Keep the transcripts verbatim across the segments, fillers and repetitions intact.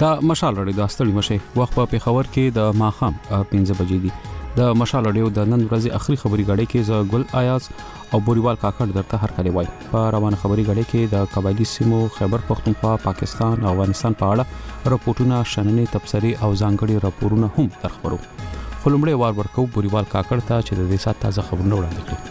دا مشال رادیو د ستړي مشه وخت په پیښور کې د ماخام پنځه بجې دي. د مشال رادیو د نن ورځې اخري خبري غاړې کې ز ګل آیاز او بوریوال کاکړ درته هر کله وای. په روانه خبري غاړې کې د قبایلی سیمو خیبر پختونخوا، پاکستان او افغانستان په اړه راپورټونه، شننې، تبصرې او ځانګړي راپورونه هم درخبرو. خلمړې وار ورکو بوریوال کاکړ ته چې د دې سات تازه خبرونه وړاندې کړي.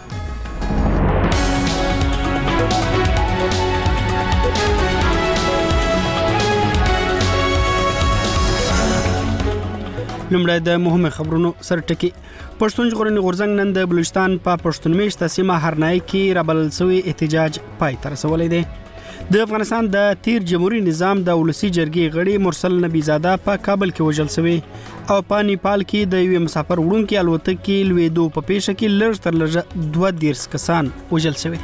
لومړی د مهمه خبرونو سرټکی. پښتون ژغورنې غورځنګ نن د بلوچستان په پښتون میشته سیمه هرنای کې رابلل شوی احتجاج پای ته رسولی دی. د افغانستان د تیر جمهوریت نظام د ولسی جرګې غړي مرسل نبی زاده په کابل کې وژل شوی او په نیپال کې د یو مسافر وړونکو الوتکې لویدو په پیښه کې لږ تر لږه دوه دیرش کسان وژل شوی.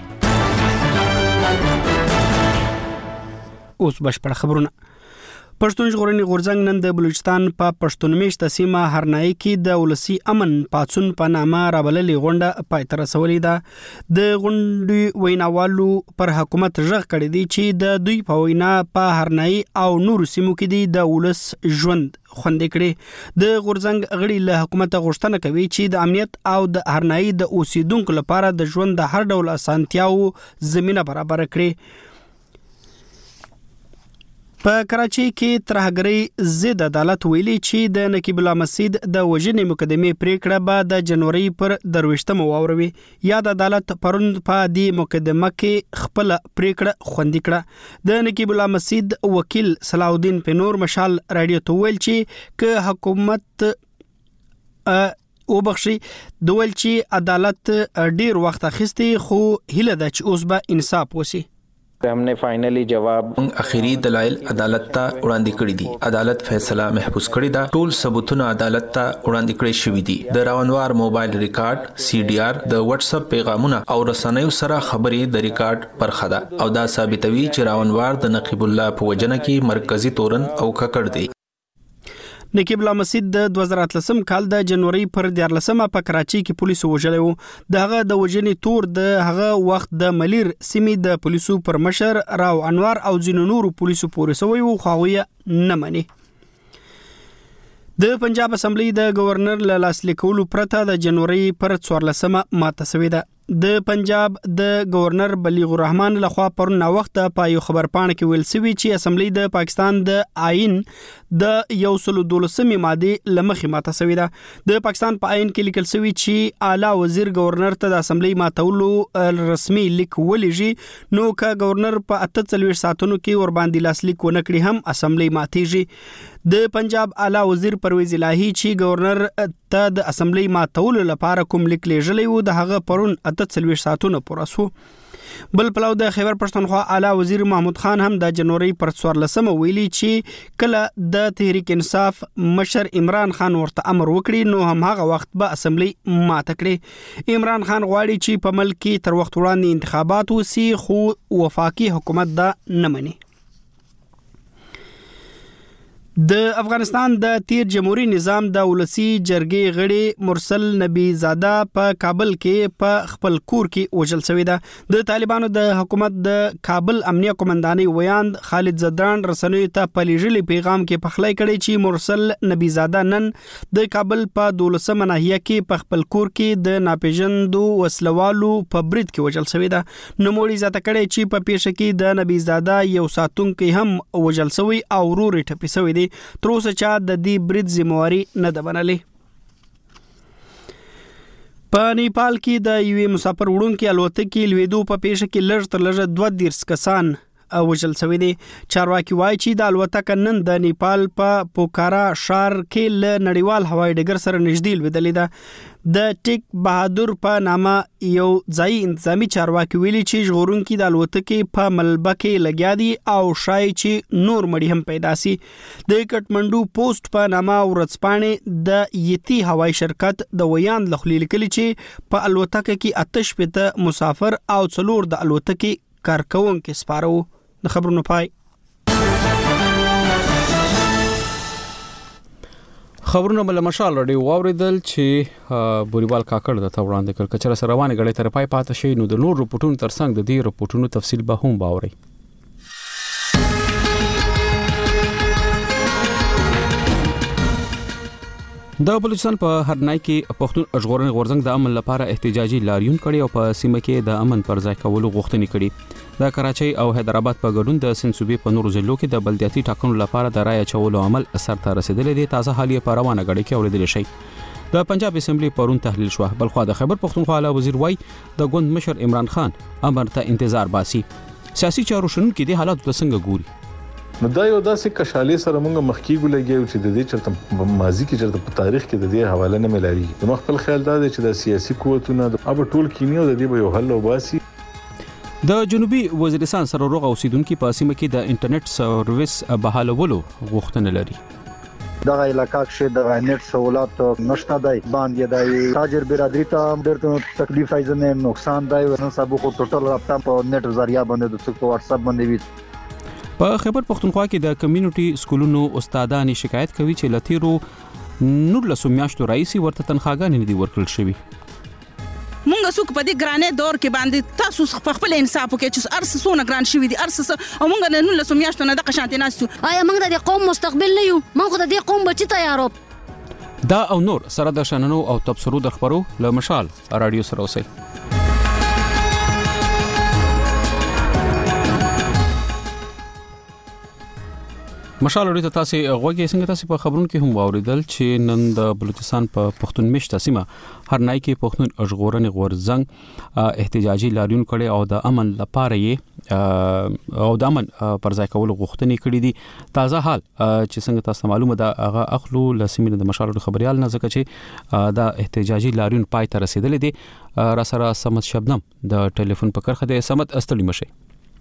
اوس بشپړ خبرونه. پښتون ژغورنې غورځنګ نن د بلوچستان په پښتون میشته سیمه هرنای کې د ولسی امن پاڅون په نامه رابللې غونډه پای ته رسولې ده. د غونډې ویناوالو پر حکومت ژغ کړی دی چې د دوی په وینا په هرنای او نور سیمو کې دی د ولس ژوند خوندې کړي. د غورځنګ غړي له حکومت غوښتنه کوي چې د امنیت او د هرنای د اوسیدونکو لپاره د ژوند د هر ډول اسانتیاو زمينه برابر کړي. په کراچۍ کې ترهګرۍ ضد عدالت ویلي چې د نقیب الله مسجد د وژنې مقدمې پریکړه به د جنوري پر درویشتمه واوروي. یاد عدالت پرون په دې مقدمه کې خپل پریکړه خوندي کړه. د نقیب الله مسجد وکیل صلاح الدین پنور مشال رادیو ته ویل چې که حکومت او بخشي دویل چې عدالت ډیر وخت اخیستی خو هیله ده چې اوس به انصاف وشي. हमने फाइनली जवाब اخیری دلایل عدالت ته وړاندې کړي دي. عدالت فیصله محفوظ کړي دا. ټول ثبوتونه عدالت ته وړاندې کړي شوی دي. د راونوار موبایل ریکارډ، سی ډي آر، د واتس اپ پیغامونه او رسنیو سره خبرې د ریکارډ برخه ده او دا ثابتوي چې راونوار د نقیب الله په وجنه کې مرکزی تورن او ککړ دی. نقیب الله مسجد د دوه زره اتلسم کال د جنوري پر دیارلسمه په کراچۍ کې پولیسو وژلی و. دغه د وژنې تور د هغه وخت د ملیر سیمې د پولیسو پر مشر راو انوار او ځینو نورو پولیسو پورې سوی و خو هغوی نه مني. د پنجاب اسمبلی د گورنر له لاسلیکولو پرته د جنوري پر څوارلسمه ماته شوې ده. د پنجاب د گورنر بلیغ الرحمن لخوا پرون نا وخت په یو خبر پاڼه کې ویل شوی چې اسمبلی د پاکستان د آئین د یو سل دولسمې ماده لمخې ماته شوی ده. د پاکستان په آئین کې لیکل شوی چې اعلی وزیر گورنر ته د اسمبلی ماتولو رسمي لیک ولېږي نو که گورنر په اته څلوېښت ساعتونو کې ور باندې لاسلیک ونه کړي هم اسمبلی ماتېږي. د پنجاب اعلی وزیر پرویز الهی چې گورنر ته د اسمبلی ماتولو لپاره کوم لیک لېږلی و د هغه پرون اته څلوېښت ساعتونه پوره شو. بل پلو د خیبر پښتونخوا اعلی وزیر محمود خان هم د جنوري پر څوارلسمه ویلي چې کله د تحریک انصاف مشر عمران خان ورته امر وکړي نو هم هغه وخت به اسمبلی ماته کړي. عمران خان غواړي چې په ملک کې تر وخت وړاندې انتخابات وسي خو وفاقي حکومت دا نه مني. د افغانستان د تیر جمهوریت نظام د ولسی جرګې غړي مرسل نبی زاده په کابل کې په خپل کور کې وژل شوی ده. د طالبانو د حکومت د کابل امنیه قومندانۍ ویاند خالد زدران رسنیو ته په لیږلي پیغام کې پخلی کړی چې مرسل نبی زاده نن د کابل په دولسمه ناحیه کې په خپل کور کې د ناپېژندو وسلوالو په برید کې وژل شوی ده. نوموړي زیاته کړی چې په پیښه کې د نبی زاده یو ساتونکی هم وژل شوی او ورور یې ټپي شوی دی. تر اوسه چا د دې برید ذمہواري نه ده منلې. په نیپال کې د یوې مسافر وړونکي الوتکې لویدو په پیښه کې لږ تر لږه دوه دیرش کسان وژل شوي دي. چارواکي وایي چې د الوتکه نن د نیپال په پوکارا ښار کې له نړیوال هوایي ډګر سره نږدې لوېدلې ده. د ټیک بهادر په نامه یو ځایي انتظامي چارواکي ویلي چې ژغورونکي د الوتکې په ملبه کې لګیا دي او ښایي چې نور مړي هم پیدا سي. د کټمنډو پوسټ په نامه ورځپاڼې د یتی هوایي شرکت د ویاند له خولې لیکلي چې په الوتکه کې اته شپېته مسافر او څلور د الوتکې کارکوونکي سپاره وو. د خبرونو پای. خبرونه بل مشال رادیو واوریدل چې بوریوال کاکړ د وړاندې کړ کچره سره روانه غړې تر پای پاتې شي نو د نور رپورټونو ترڅنګ د دې رپورټونو تفصیل به هم باوري. د بلوچستان په هرنای کې پښتون ژغورنې غورځنګ د امن لپاره احتجاجي لاریون کړي او په سیمه کې د امن پر ځای کولو غوښتنې کړي د کراچۍ او حیدرآباد په ګډون د سنسوبې په نورو ضلعو کې د بلدیاتي ټاکنو لپاره د رای چولو عمل سرته رسیدلی دی. تازه حال یې په روانه غړي کې اوریدل شي. د پنجاب اسمبلی پرون تحلیل شو. بلخوا د خیبر پختونخوا اعلی وزیر وای د ګوند مشر عمران خان امر ته انتظار باسي. سیاسي چارو شنن کې د حالات ته څنګه ګوري؟ نو دا یو داسې کشالې سره مونږ مخکې ګولګیو چې د دې چرته ماضي کې چرته په تاریخ کې د دې حواله نه ملاري. د خپل خیال دا دی چې د سیاسي قوتونو د اب ټول کینیو د دې به یو حل وباسي. د جنوبي وزیرستان سره روغ اوسیدونکو په سیمه کې د انټرنیټ سرویس بحالولو غوښتنه لري. دغه علاقې کې د انټرنیټ سہولت نشته دی باندې د تاجر برادری ته ډېر تکلیف ایزنه نقصان دی ورنه سبو خو ټوټل رابطه په نت ذریعہ باندې د څوک واتس اپ باندې وي. په خیبر پختونخوا کې د کمیونټي سکولونو استادان شکایت کوي چې لتیرو نورلسو میاشتو رئیسي ورته تنخواګانې نه دي ورکړل شوی. مونږ څوک په دې ګرانې دور کې باندې تاسو خپل انصاف وکړئ چې ارس سونه ګران شوی دي ارس او مونږ نه نورلسو میاشتو نه د قشانتي ناسو. آیا مونږ د قوم مستقبل نه یو؟ مونږ د دې قوم بچی تیارو. دا او نور سره د شننو او تبصرو د خبرو له مشال رادیو سره اوسئ. مشال اوري ته تاسو غوږی څنګه تاسو په خبرونو کې هم واوریدل چې نن د بلوچستان په پښتون مشته سیمه هرنای کې پښتون ژغورنې غورځنګ احتجاجي لاریون کړي او د امن لپاره یې او د امن پر ځای کولو غوښتنې کړې دي. تازه حال چې څنګه تاسو معلومه ده هغه اخلو لسیمه د مشال خبريال نه ځکه چې د احتجاجي لاریون پای ته رسیدلې دي. را سره سمت شبنم د ټلیفون په کرخه د سمت استړي مشه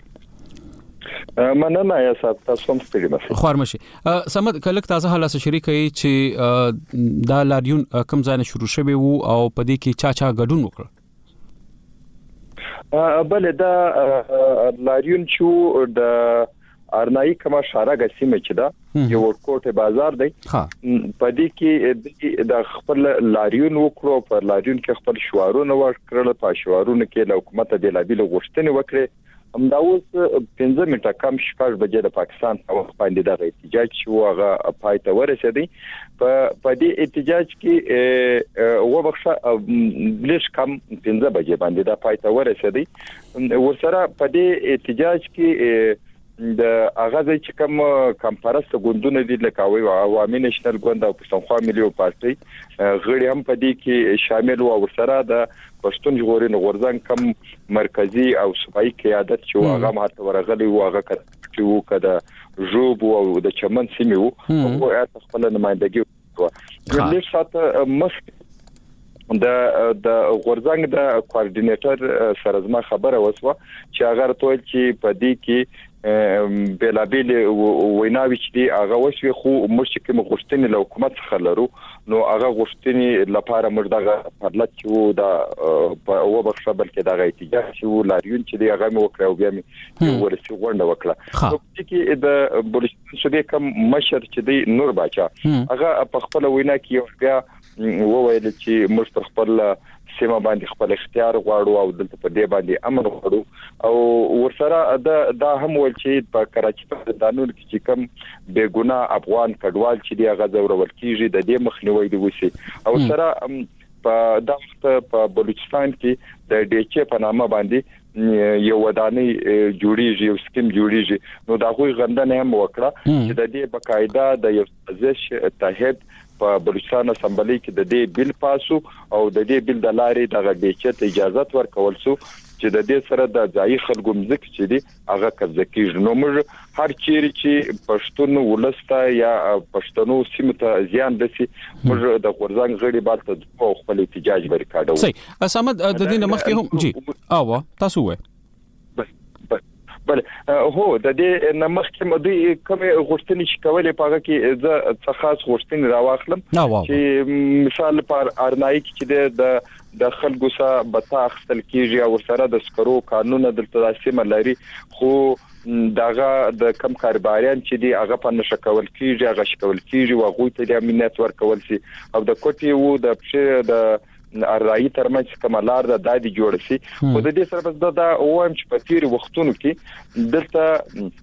مننه یا تاسو هم ستړي مشه خوار مشه. سمد کلک تازه حاله شریکي چې دا لاریون کم ځای نه شروع شوی وو او په دې کې چا چا ګډون وکړ؟ بل دا لاریون چې د ارنای کما شارګه سیمه چې دا یو کوټه بازار دی په دې کې د خپل لاریون وکړو په لاریون کې خپل شوارونه ورکړل په شوارونه کې له حکومت د لابل غوښتنې وکړي. همدا اوس پنځه میټه کم شپږ بجې د پاکستان په باندې د احتجاج شو هغه پای ته ورسېدی. په په دې احتجاج کې و بخښه بلش کم پنځه بجې باندې د پای ته ورسېدی. ورسره په دې احتجاج کې د اغاز چې کوم کمپارس ګوندونه دي لکه عوامي نېشنل ګوند او پښتونخوا ملي پارټي غړي هم په دې کې شامل وو. ورسره د پښتون ژغورنې غورځنګ کم مرکزی او صوبایي قیادت چې هغه ماته ورغلي وو هغه چې وو کده جوب او د چمن سیمه وو او هغه خپل نمائندګي وکړه. د ساته مس د د غورځنګ د کوارډینیټر سره زما خبره وسوه چې هغه ته چې په دې کې بلابل ویناوي چې دی هغه وشوي خو مشکې کوم غوښتنې له حکومت څخه لرو نو هغه غوښتنې لپاره موږ دغه پرلط چې دا او بخښه بلکې دغه احتجاج چې لاریون چې دی هغه مو وکړ او بیا مې ورسې غونډه وکړه. نو چې د بلوچستان صوبې کوم مشر چې دی نور باچا هغه په خپل وینا کې بیا وویل چې موږ پر خپل سیمه باندې خپل اختیار غواړو او دلته په دې باندې امن غواړو او ورسره دا د هم ول چې په کراچۍ په دانون کې چې کوم بیګونه افغان کډوال چې دی هغه زورول کیږي د دې مخنیوي دی وسی او سره په دغه په بلوچستان کې د ډیچې په نامه باندې یو ودانۍ جوړیږي یو سکیم جوړیږي. نو دا غوي غندنه هم وکړه چې د دې بقاعده د یو سازش تحت په بلوچستان اسمبلی کې د دې بل پاسو او د دې بل د لارې د غډېچې اجازه ورکول سو چې د دې سره د ځای خلکو مزک چې دی هغه قبضه کیږي. نو موږ هر چیرې چې پښتون ولسته یا پښتنو سیمه ته زیان دسي موږ د غورځنګ غړي بالته په خپل احتجاج ورکاډو. صحیح اسامد د دې نمخ کې هم جی اوه تاسو وای بل هو د دې نمخ کې مدي کوم غوښتنې چې کولې پاګه کې زه څه خاص غوښتنې راواخلم چې مثال پر ارنای کې د د خلکو سره بتا خپل کېږي او سره د سکرو قانون دلته سیمه لري خو داغه د کم کارباریان چې دی هغه په نشه کول کېږي هغه شکول کېږي او غوي ته د امنیت ورکول سي او د کوټي وو د پښه د ارایي ترمنځ کمالار د دادی جوړ شي خو د دې سره بس دا اوم چې په تیر وختونو کې دلته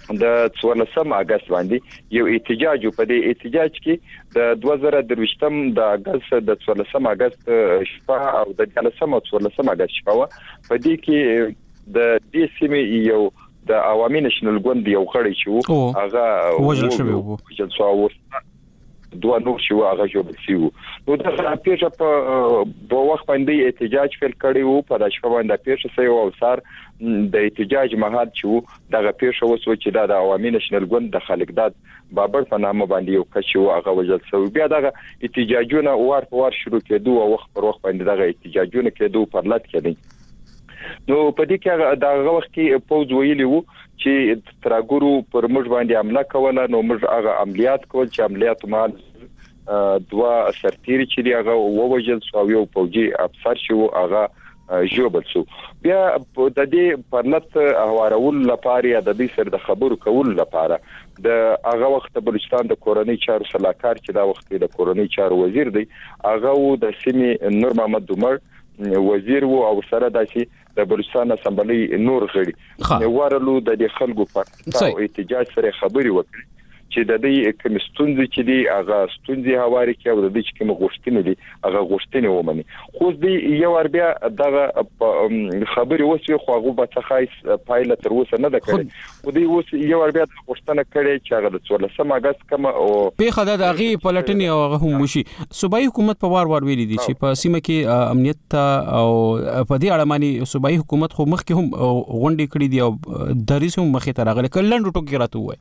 د څوارلسم اگست باندې یو احتجاج په دې احتجاج کې د دوه زره درویشتم د اگست د څوارلسم اگست شپه او د څوارلسم او څوارلسم اگست شپه په دې کې د دې سیمې یو د عوامي نېشنل ګوند یو غړی چې وو هغه وژل شوی وو چې څو دوه نور شو هغه جوړ شو نو دا پیښه په وخت باندې احتجاج فعال کړی وو په داشکه باندې پیښه سي او سار د احتجاج مهال چې دغه پیښه وسو چې د عوامي نېشنل ګوند د خالقداد بابر په نامه باندې یو کچو هغه وجل شو بیا دغه احتجاجونه وار په وار شروع کېدو او وخت پر وخت باندې دغه احتجاجونه کېدو پر لټ کېدی نو په دې کې دغه وخت کې پوز ویلی وو چې ترګورو پر موږ باندې حمله کوله نو موږ هغه عملیات کول چې عملیات مال دوا سرتیری چې دی هغه ووجل سو یو پوجي افسر شو هغه جوړ شو بیا د دې پرلط هوارول لپاره د دې سر د خبرو کول لپاره د هغه وخت بلوچستان د کورنۍ چارو صلاحکار چې دا وخت د کورنۍ چارو وزیر دی هغه د سیمې نور محمد دمر وزیر وو او سره داسي د بلوچستان اسمبلی نور غړي ورلو د خلکو په احتجاج سره خبري وکړي چې د دې کوم ستونزې چې دی هغه ستونزې هواري کې او د دې چې کوم غوښتنې دي هغه غوښتنې ومني خو دې یو ور بیا دغه خبري وسی خو هغه به څخه پایله تر اوسه نه ده کړې خو دې اوس یو ور بیا غوښتنه کړې چې هغه د څوارلسم اگست کوم او په خدای د هغه پلټنې او هغه هم وشي صوبایي حکومت په وار وار ویلي دي چې په سیمه کې امنیت او په دې اړه باندې صوبایي حکومت خو مخکې هم غونډې کړې دي او دریس هم مخې ته راغلي کلن ټوکی راته وای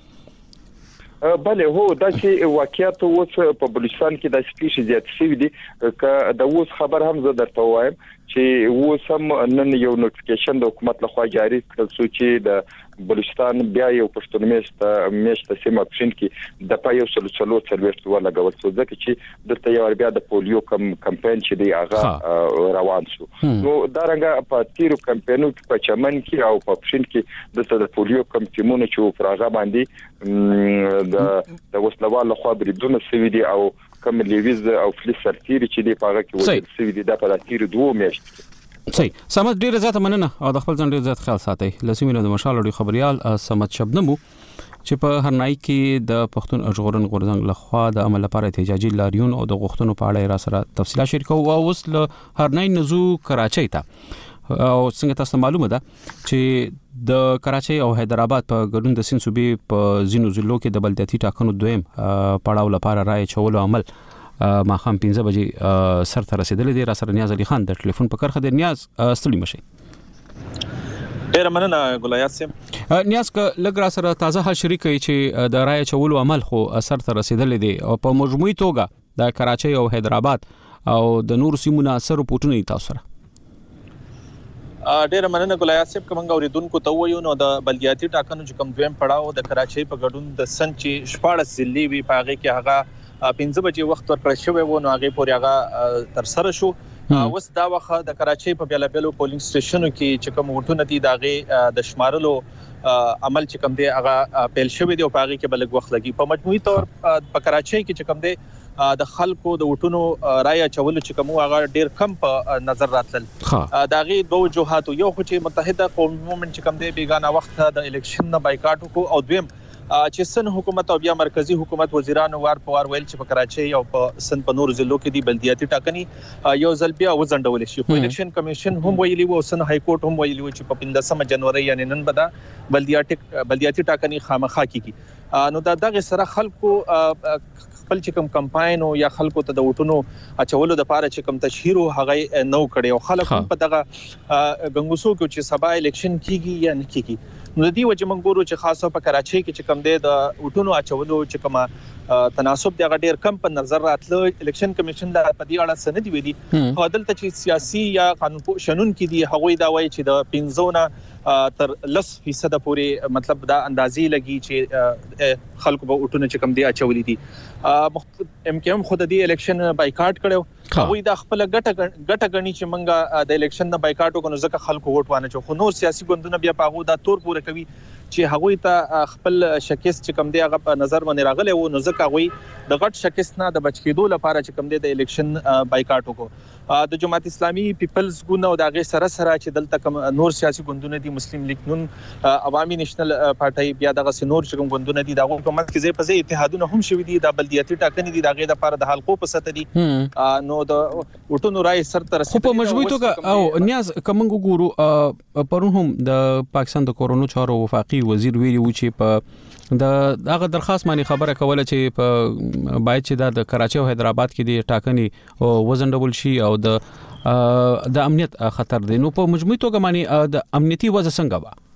بله هو دا چې واقعیت اوس په بلوچستان کې د سپیش زیات شوی دي ک د اوس خبر هم زه درته وایم چې اوس هم نن یو نوټیفیکیشن د حکومت لخوا جاری کړل شو چې د بلوچستان بیا یو پښتون میشت میشت سیمه پښین کې د پایو سلسلو څلورت ولا غوړ څو ځکه چې دلته یو بیا د پولیو کم کمپاین چې دی هغه روان شو نو دا رنګه په تیرو کمپاینو کې په چمن کې او په پښین کې د پولیو کم ټیمونه چې پراغه باندې د د وسلوال لخوا بریدونه سوي دي او کوم لیویز او فلیس سرتیری چې دی پاغه کې وځي سوي دي د په تیر دوه میاشت صحیح سمت ډیره زیاته مننه او د خپل ځان ډیر زیات خیال ساتي لسیمینو د مشال اړي خبريال سمت شبنمو چې په هرنای کې د پښتون اجغورن غورزنګ لخوا د عمل لپاره احتجاجي لاریون او د غوښتنو په اړه را سره تفصیلات شریکو او اوس له هرنای نزو کراچۍ ته او څنګه تاسو معلومه ده چې د کراچۍ او حیدرآباد په ګډون د سین صوبې په زینو ضلعو کې د بلدیاتي ټاکنو دویم پړاو لپاره رائے چولو عمل ما خام پنځه بجې سر ته رسیدلې دي را سره نیاز علي خان د ټلیفون په کرخه د نیاز ستړي مشي ډیر مننه ګلایات سیم نیاز ک لګ را سره تازه حل شریکي چې د رائے چولو عمل خو سر ته رسیدلې دي او په مجموعي توګه د کراچۍ او حیدرآباد او د نور سیمونو سره پټونه تاسو سره ډیر مننه ګلایات سیم کومه اوریدونکو ته وایو نو د بلدیاتي ټاکنو چې کوم دویم پړاو د کراچۍ په ګډون د سن چې شپاړس ضلعي وی پاغه کې هغه پنځه بجې وخت ورکړل شوی و نو هغه پورې هغه تر سره شو اوس دا وخت د کراچۍ په بیل بیلو پولینګ سټیشنو کې چې کوم وټونه دي داغه د شمارلو عمل چې کوم دی هغه پیل شوی دی او هغه کې بلګ وخت لګي په مجموعي تور په کراچۍ کې چې کوم دی د خلکو د وټونو رائے چول چې کوم هغه ډیر کم په نظر راتل داغه دوه وجوهات یو خو چې متحده قومي مومنت چې کوم دی بیگانه وخت د الیکشن نه بایکاټ وکړو او دویم چې سن حکومت او بیا مرکزی حکومت وزیرانو وار په وار ویل چې په کراچۍ او په سن په نور ضلعو کې دی بلدیاتي ټاکنې یو ځل بیا وزندول شي خو الیکشن کمیشن هم ویلي وو سن های کورټ هم ویلي وو چې په پنځمه جنوري یعنی نن بدا بلدیاتي بلدیاتي ټاکنې خامخا کیږي نو دا دغه سره خلکو خپل چې کوم کمپاین او یا خلکو ته د وټونو اچولو د پاره چې کوم تشهیر هغه نو کړي او خلک په دغه غنګوسو کې چې سبا الیکشن کیږي یا نه کیږي نو د دې وجه موږ ګورو چې خاصه په کراچۍ کې چې کوم دی د وټونو اچولو چې کومه تناسب دغه ډیر کم په نظر راتلو الیکشن کمیشن لا په دې اړه سند ویلي خو دلته چې سیاسي یا قانون شنن کې دي هغه دا وایي چې د پنځونه تر لس فیصد پورې مطلب دا اندازې لګي چې خلکو به وټونه چې کوم دی اچولې دي ام کې هم خود دې الیکشن بایکاټ کړو هغه د خپل ګټه ګټه غني چې منګه د الیکشن نه بایکاټ وکړو ځکه خلکو ووټ وانه چو خو نور سیاسي ګوندونه بیا پاغو دا تور پوره کوي چې هغه ته خپل شکست چې کوم دی هغه په نظر باندې راغلی و نو ځکه هغه د غټ شکست نه د بچ کېدو لپاره چې کوم دی د الیکشن بایکاټ وکړو د جماعت اسلامي پیپلز ګوند او دغه سره سره چې دلته کوم نور سیاسي ګوندونه دي چې مسلم لیگ نون عوامي نېشنل پارټي بیا دغه سينور چې کوم غوندونه دي دغه حکومت کې ځای په ځای اتحادونه هم شوي دي د بلدیاتي ټاکنې دي دغه د لپاره د حلقو په ست دي نو د وټونو رائے سر تر خو په مجموعي توګه او نیاز کومنګ ګورو پرون هم د پاکستان د کورونو چارو وفاقي وزیر ویلي و چې په د هغه درخواست باندې خبره کوله چې په باید چې د کراچي او حیدرآباد کې د ټاکنې وزنډول شي او د د امنیت خطر دی. نو په مجموعي توګه باندې د امنیتي وضع څنګه و؟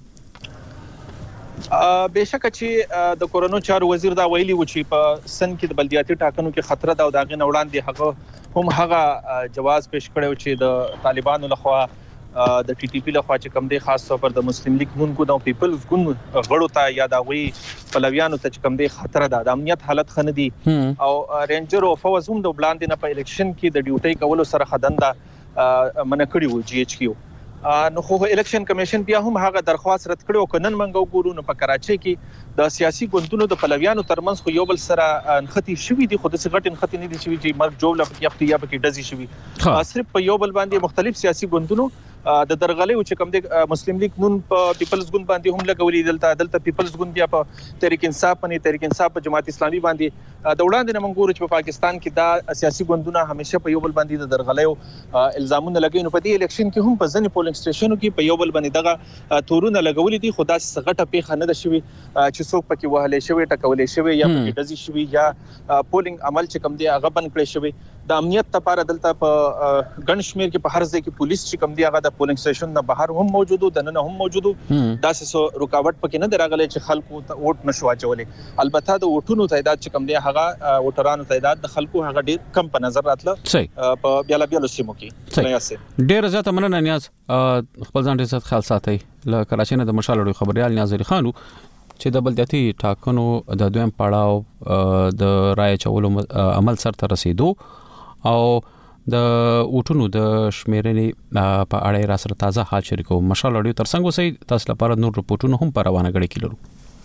بهشکه چې د کورونو چارو وزیر دا ویلي و چې په سن کې د بلدیاتي ټاکنو کې خطر ده او دا غي نوړاندې هغه هم هغه جواز پیش کړو چې د طالبانو لخوا د ټي ټي پی لخوا چې کوم دی خاص طور پر د مسلم لیگ نون کو د پیپلز ګوند غړو ته یا دا وی پلویانو ته چې کوم دی خطر ده د امنیت حالت خنه دي او رینجر او فوز هم د بلاند نه په الیکشن کې د ډیوټي کولو سره خدنده منکړي و جی ایچ کیو نو خو الیکشن کمیشن بیا هم هغه درخواست رد کړو کنن منګو ګورو نو په کراچي کې د سیاسي ګوندونو د پلویانو ترمنځ خو یو بل سره انختی شوې دي خو د سغټ انختی نه دي شوې چې مرګ جوړ لپاره کې یا په کې دزي شوې صرف په یو بل باندې مختلف سیاسي ګوندونو د درغلې او چې کوم د مسلم لیگ نون په پیپلز ګوند باندې هم لګولې دلته دلته پیپلز ګوند بیا په تحریک انصاف باندې تحریک انصاف په جماعت اسلامي باندې د وړاندې نه منګور چې په پاکستان کې دا سیاسي ګوندونه همیشه په یو بل باندې د درغلې او الزامونه لګوي نو په دې الیکشن کې هم په ځنې پولینګ سټیشنونو کې په یو بل باندې دغه تورونه لګولې دي خدا سغټه پیخه نه ده شوی چې څوک پکې وهلې شوی ټکولې شوی یا پکې دزي شوی یا پولینګ عمل چې کوم دی هغه بند کړی شوی د امنیت لپاره دلته په ګنشمیر کې په هر ځای کې پولیس چې کوم دی هغه د پولینګ سټیشن نه بهر هم موجودو د نن هم موجودو داسې سو رکاوټ پکې نه درغلې چې خلکو ته ووټ نشو اچولې البته د ووټونو تعداد چې کوم دی هغه ووټرانو تعداد د خلکو هغه ډیر کم په نظر راتله په بیاله بیاله سیمو کې ډیر زیاته مننه نیاز خپل ځان ډیر خیال ساتي ل کراچي نه د مشال لوی خبريال نیاز علي خانو چې د بلدیاتي ټاکنو د دویم پړاو د رائے چولو عمل سره ته رسیدو او د وټونو د شمیرنې په اړه را سره تازه حال شریکو مشال اړیو ترڅنګ وسې تاسو لپاره نور رپورټونه هم پر روانه غړي کیلو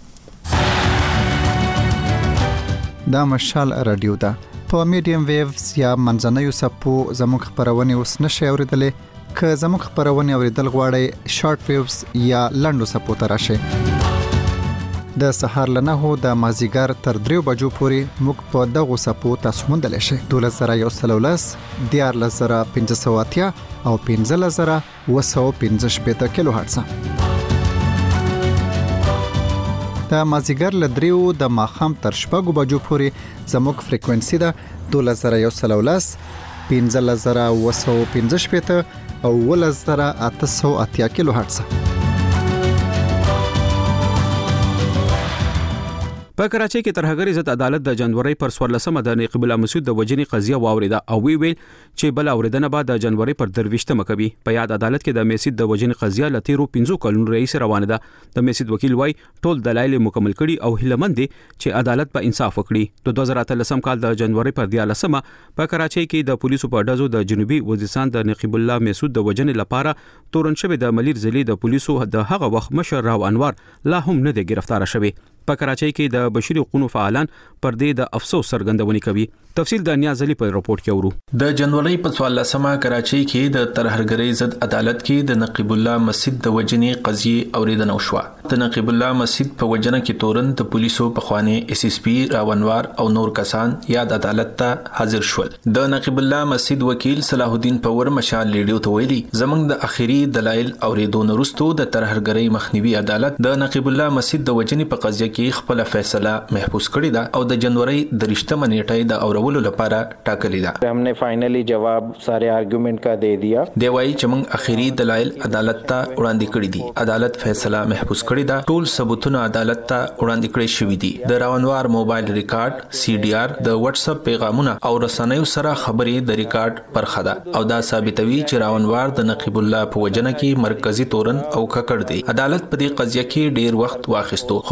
دا مشال رادیو دا په میډیم ویوز یا منځنوي سپو زموږ خبرونه اوس نشي اوریدلې که زموږ خبرونه اوریدل غواړئ شارټ ویوز یا لنډو سپو ته راشئ د سحر لنه هو د مازیګر تر دریو بجو پورې موږ په دغه سپو تاسو موندل شئ دولس زره یو سل ولس دیار لزره پنځه سوه اتیا او پنځه زره اوه سوه پنځه شپېته کیلو هرتز د مازیګر له دریو د ماښام تر شپږو بجو پورې زموږ فریکوئنسي ده دولس زره یو سل ولس پنځه زره اوه سوه پنځه شپېته او اوولس زره اته سوه اتیا کیلو هرتز په کراچۍ کې ترهګر عزت عدالت د جنوري پر څوارلسمه د نقیب الله مسعود د وجنې قضیه واوریده او وی ویل چې بل اوریدنه بعد د جنوري پر درويشتمه کوي په یاد عدالت کې د میسید د وجنې قضیه لتیرو پنځو کلونو رئیس روانه ده د میسید وکیل وای ټول دلایل مکمل کړي او هلمند چې عدالت په انصاف وکړي د دوه زره اتلسم کال د جنوري پر دیالسمه په کراچۍ کې د پولیسو په ډزو د جنوبي وزیرستان د نقیب الله مسعود د وجنې لپاره تورن شوی د ملیر زلی د پولیسو د هغه وخت مشر راو انوار لا هم نه دی گرفتار شوی په کراچۍ کې د بشري حقوقو فعالان پر دې د افسوس څرګندونې کوي تفصیل د نیاز علي په رپورت کې ورو د جنوري په څوارلسمه کراچۍ کې د ترهګرۍ ضد عدالت کې د نقیب الله مسعود د وجنې قضیه اوریدنه وشوه د نقیب الله مسعود په وجنه کې تورن د پولیسو په خواني اس اس پی راونوار او نور کسان یاد عدالت ته حاضر شول د نقیب الله مسعود وکیل صلاح الدین پور مشال لیډیو ته ویلي زمنګ د اخیری دلایل اوریدونه وروسته د ترهګرۍ مخنیوي عدالت د نقیب الله مسعود د وجنې په قضیه کې خپل فیصله محفوظ کړی دا او د جنوري د رښتمه نیټه د اورولو لپاره ټاکلی دا हमने फाइनली जवाब सारे आर्गुमेंट का दे दिया دی وایي چې موږ اخیری دلایل عدالت ته وړاندې کړی دي عدالت فیصله محفوظ کړی دا ټول ثبوتونه عدالت ته وړاندې کړی شوی دي د راونوار موبایل ریکارډ سی ډي آر د واتس اپ پیغامونه او رسنیو سره خبرې د ریکارډ برخه ده او دا ثابتوي چې راونوار د نقیب الله په وجنه کې مرکزی تورن او ککړ دی عدالت په دې قضیه کې ډیر وخت واخیستو خو موږ هیله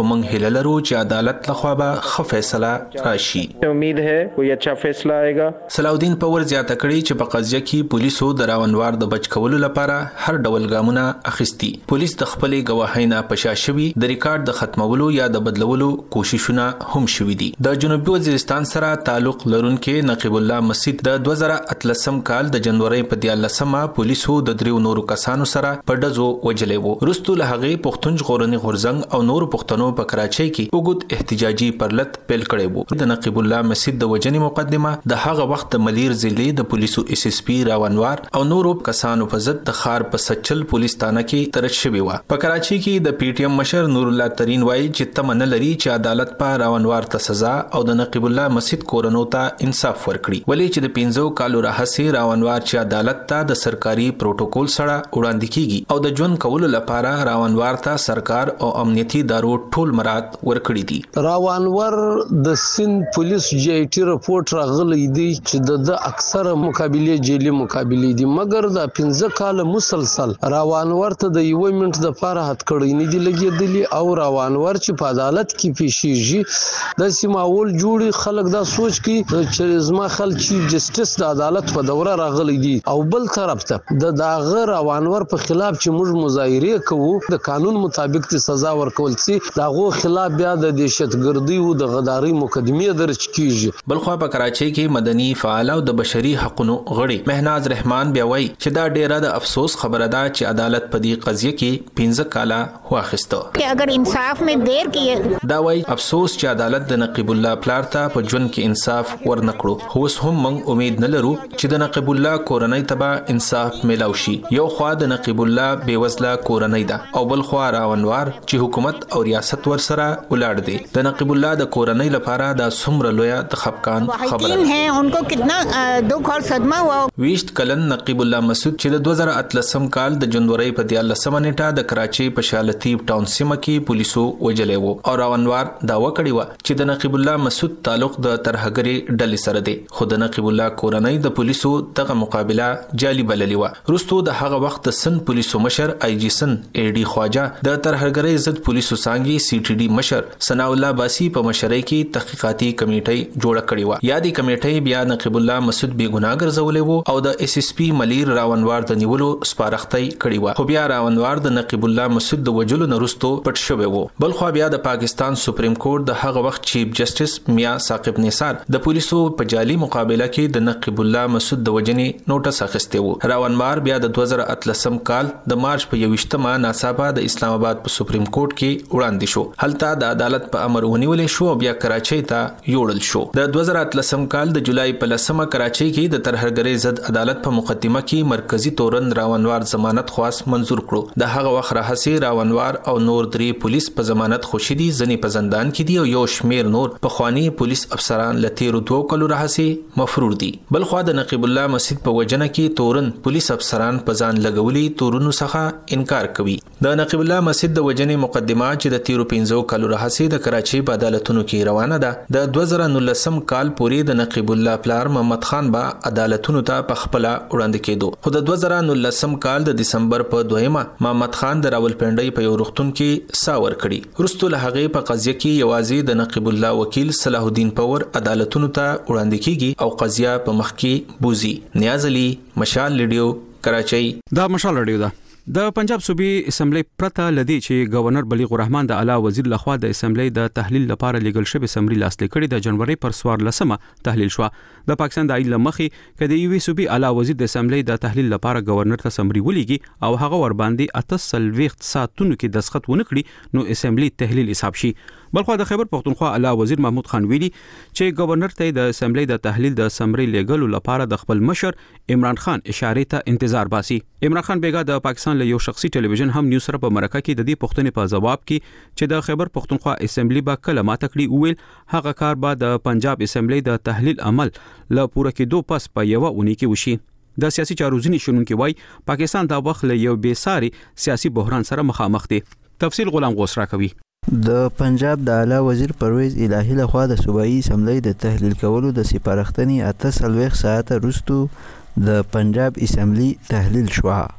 هیله لرو چې عدالت لخوا به ښه فیصله راشي. امید ہے کوئی اچھا فیصلہ آئے گا. صلاح الدین پور زیاته کړي چې په قضیه کې پولیسو د راونوار د بچ کولو لپاره هر ډول ګامونه اخیستي. پولیس د خپلې گواهۍ نه پشا شوي د ریکارډ د ختمولو یا د بدلولو کوششونه هم شوي دي. د جنوبي وزیرستان سره تعلق لرونکي نقیب الله مسجد د دوه زره اتلسم کال د جنوري په دیارلسمه پولیسو د دریو نورو کسانو سره په ډزو وجلې وو. وروسته له هغې پښتون ژغورنې غورځنګ او نورو پښتنو په کراچۍ کې اوږد احتجاجي پرلط پیل کړی وو. د نقیب الله مسجد د وجنې مقدمه د هغه وخت د ملیر ضلع د پولیسو اس اس پی راونوار او نورو کسانو په ضد د خار په سچل پولیس تانه کې ترش شوی و. په کراچۍ کې د پی ټی ایم مشر نور الله ترین وایي چې تمنه لري چې عدالت په راونوار ته سزا او د نقیب الله مسجد کورنو ته انصاف ورکړي. ولې چې د پنځو کالو راهسي راونوار چې عدالت ته د سرکاري پروتوکول سره وړاندې کیږي او د ژوند کولو لپاره راونوار ته سرکار او امنیتي دارو ټول مراد ورکړي دي. راونوار د سند پولیس جی آی ټی رپورت راغلی دی چې د اکثره مقابله جیلی مقابله دي، مګر د پنځه کال مسلسل راونوار ته د یو منټ د فار هات کړی نه دی لګیدلی او راونوار چې په عدالت کې پیشیږي د سیماول جوړي خلک دا سوچ کی چې زما خل چیف جسټس د عدالت په دوره راغلی دي او بل طرف ته د داغه راونوار په خلاف چې موږ مظاهره کوو د قانون مطابق د سزا ورکول سي داغه خلاف بیا د دهشتګردي او د غداري مقدمه درج کیږي. بلخوا په کراچۍ کې مدني فعال او د بشري حقوقو غړي مهناز رحمان بیا وایي چې دا ډیره د افسوس خبره ده چې عدالت په دې قضیه کې پنځه کاله واخیسته. چې اگر انصاف میں دیر کیه دا وایي افسوس چې عدالت د نقیب الله پلار ته په ژوند کې انصاف ورنکړو. خو اوس هم موږ امید نه لرو چې د نقیب الله کورنۍ ته انصاف ملاوي شي. یو خوا د نقیب الله بیوزله کورنۍ ده او بل خوا راونوار چې حکومت او ریاست ور سره ولاړ دي. د نقیب الله د کورنۍ لپاره د څومره لوی د خفقان خبره ہے ان کو کتنا دکھ اور صدمہ ہوا. ویشت کلن نقیب الله مسعود چې د دوه زره اتلسم کال د جنوري په دیارلسمه نیټه د کراچۍ په شالتیب ټاون سیمه کې پولیسو وجلې وو او راونوار داوا کړی و چې د نقیب الله مسعود تعلق د ترهګری ډلې سره دی. خو د نقیب الله کورنۍ د پولیسو دغه مقابله جالي بللی و. وروسته د هغه وخت د سن پولیسو مشر آی جی سن ای ډي خواجه د ترهګری ضد پولیسو څنګه سی ټي ډي مشر ثنا الله باسی په مشرۍ کې تحقیقاتي کمیټه جوړه کړې و. یادې کمیټه بیا نقیب الله مسعود بے ګناه ګرځولې وو او د اس اس پی ملیر راونوار د نیولو سپارښتۍ کړې و. خو بیا راونوار د نقیب الله مسعود د وجلو نرستو پټ شوی وو. بل خو بیا د پاکستان سپریم کورټ د هغه وخت چیف جسټس میا ثاقب نثار د پولیسو په جالي مقابله کې د نقیب الله مسعود د وجنې نوټس اخیسته وو. راونوار بیا د دوه زره اتلسم کال د مارچ په یوشتمه ناڅاپه د اسلام آباد په سپریم کورټ کې وړاندې شو. هلته د عدالت په امر ونیولې شو او بیا کراچۍ ته یوړل شو. د دوه زره اتلسم کال د جولای په لسمه کراچۍ کې د ترهګری ضد عدالت په مقدمه کې مرکزی تورن راونوار ضمانت خواست منزور کړو. د هغه وخت راهسي راونوار او نور درې پولیس په ضمانت خوشی دي، ځنې په زندان کې دي او یو شمیر نور په خواني پولیس افسران لتیرو دوه کلو راهسي مفرور دي. بل خو د نقیب الله مسجد په وجنه کې تورن پولیس افسران په ځان لګولي تورونو څخه انکار کوي. د نقیب الله مسجد د وجنې مقدمه چې د تیرو پنځو کلو راهسي د کراچۍ په عدالتونو کې روانه ده د دوه زره نولسم کال پورې د نقیب الله پلار محمد خان با عدالتونو ته په خپل وړاندې کېدو. خو د دوه زره نولسم کال د دسمبر په دویمه محمد خان د راولپنډۍ په یو روغتون کې ساور کړي. وروسته له هغه په قضیه کې یوازې د نقیب الله وکیل صلاح الدین پور عدالتونو ته وړاندې کیږي او قضیه په مخ کې بوزي. نیاز علي، مشال ریډیو، کراچۍ. دا مشال ریډیو ده. د پنجاب صوبې اسمبلی پرته لدی چې گورنر بلیغ الرحمن د اعلی وزیر لخوا د اسمبلی د تحلیل لپاره لیږل شوی سمري لاسلیک کړي د جنوري پر څوار لسمه تحلیل شو. د پاکستان د ایل مخي کدی یو صوبې اعلی وزیر د اسمبلی د تحلیل لپاره گورنر ته سمري ولېږي او هغه ور باندې اته وخت ساعتونو کې دسخط ونکړي نو اسمبلی تحلیل حساب شي. بلخو د خیبر پختونخوا اعلی وزیر محمود خان ویلي چې گورنر ته د اسمبلی د تحلیل د سمري لیږلو لپاره د خپل مشر عمران خان اشاره ته انتظار باسي. عمران خان بیګا د پاکستان له یو شخصي ټلویزیون هم نیوز سره په مرکه کې د دې پښتنې په جواب کې چې د خیبر پختونخوا اسمبلی با کله ماته کړی ویل هغه کار به د پنجاب اسمبلی د تحلیل عمل له پوره کېدو پس په یو اونۍ کې وشي. د سیاسي چارو ځینې شنونکي وای پاکستان د وخت له یو بیساري سیاسي بحران سره مخامخ دی. تفصیل غلام غوث را کوي. د پنجاب د اعلی وزیر پرویز الهی لخوا د صوبایي اسمبلی د تحلیل کولو د سپارښتنې اته سلويخ ساعت وروسته د پنجاب اسمبلی تحلیل شو.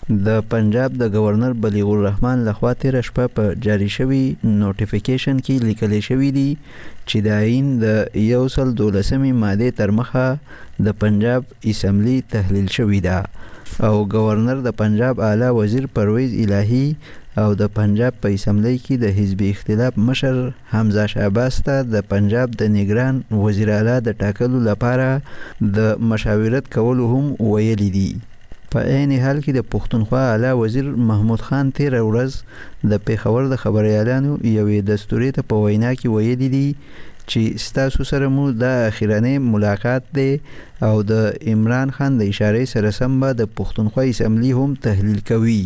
د پنجاب د گورنر بلیغ الرحمن لخوا تیر شپه په جاری شوی نوټیفیکیشن کې لیکل شوی دی چې د آئین د یو سل دولسمې ماده تر مخه د پنجاب اسمبلی تحلیل شوی ده او گورنر د پنجاب اعلی وزیر پرویز الهی او د پنجاب په اسمبلی کې د حزب اختلاف مشر حمزه شعباس ته د پنجاب د نگران وزیر اعلی د ټاکلو لپاره د مشاورت کولو هم ویلي دي. په عین حال کې د پښتونخوا اعلی وزیر محمود خان تیر ورځ د پیښور د خبريالانو یوې دستوري ته په وینا کې ویلي دي چې ستاسو سره مو د اخیرانه ملاقات دی او د عمران خان د اشاره سره سم به د پښتونخوا اسمبلی هم تحلیل کوي.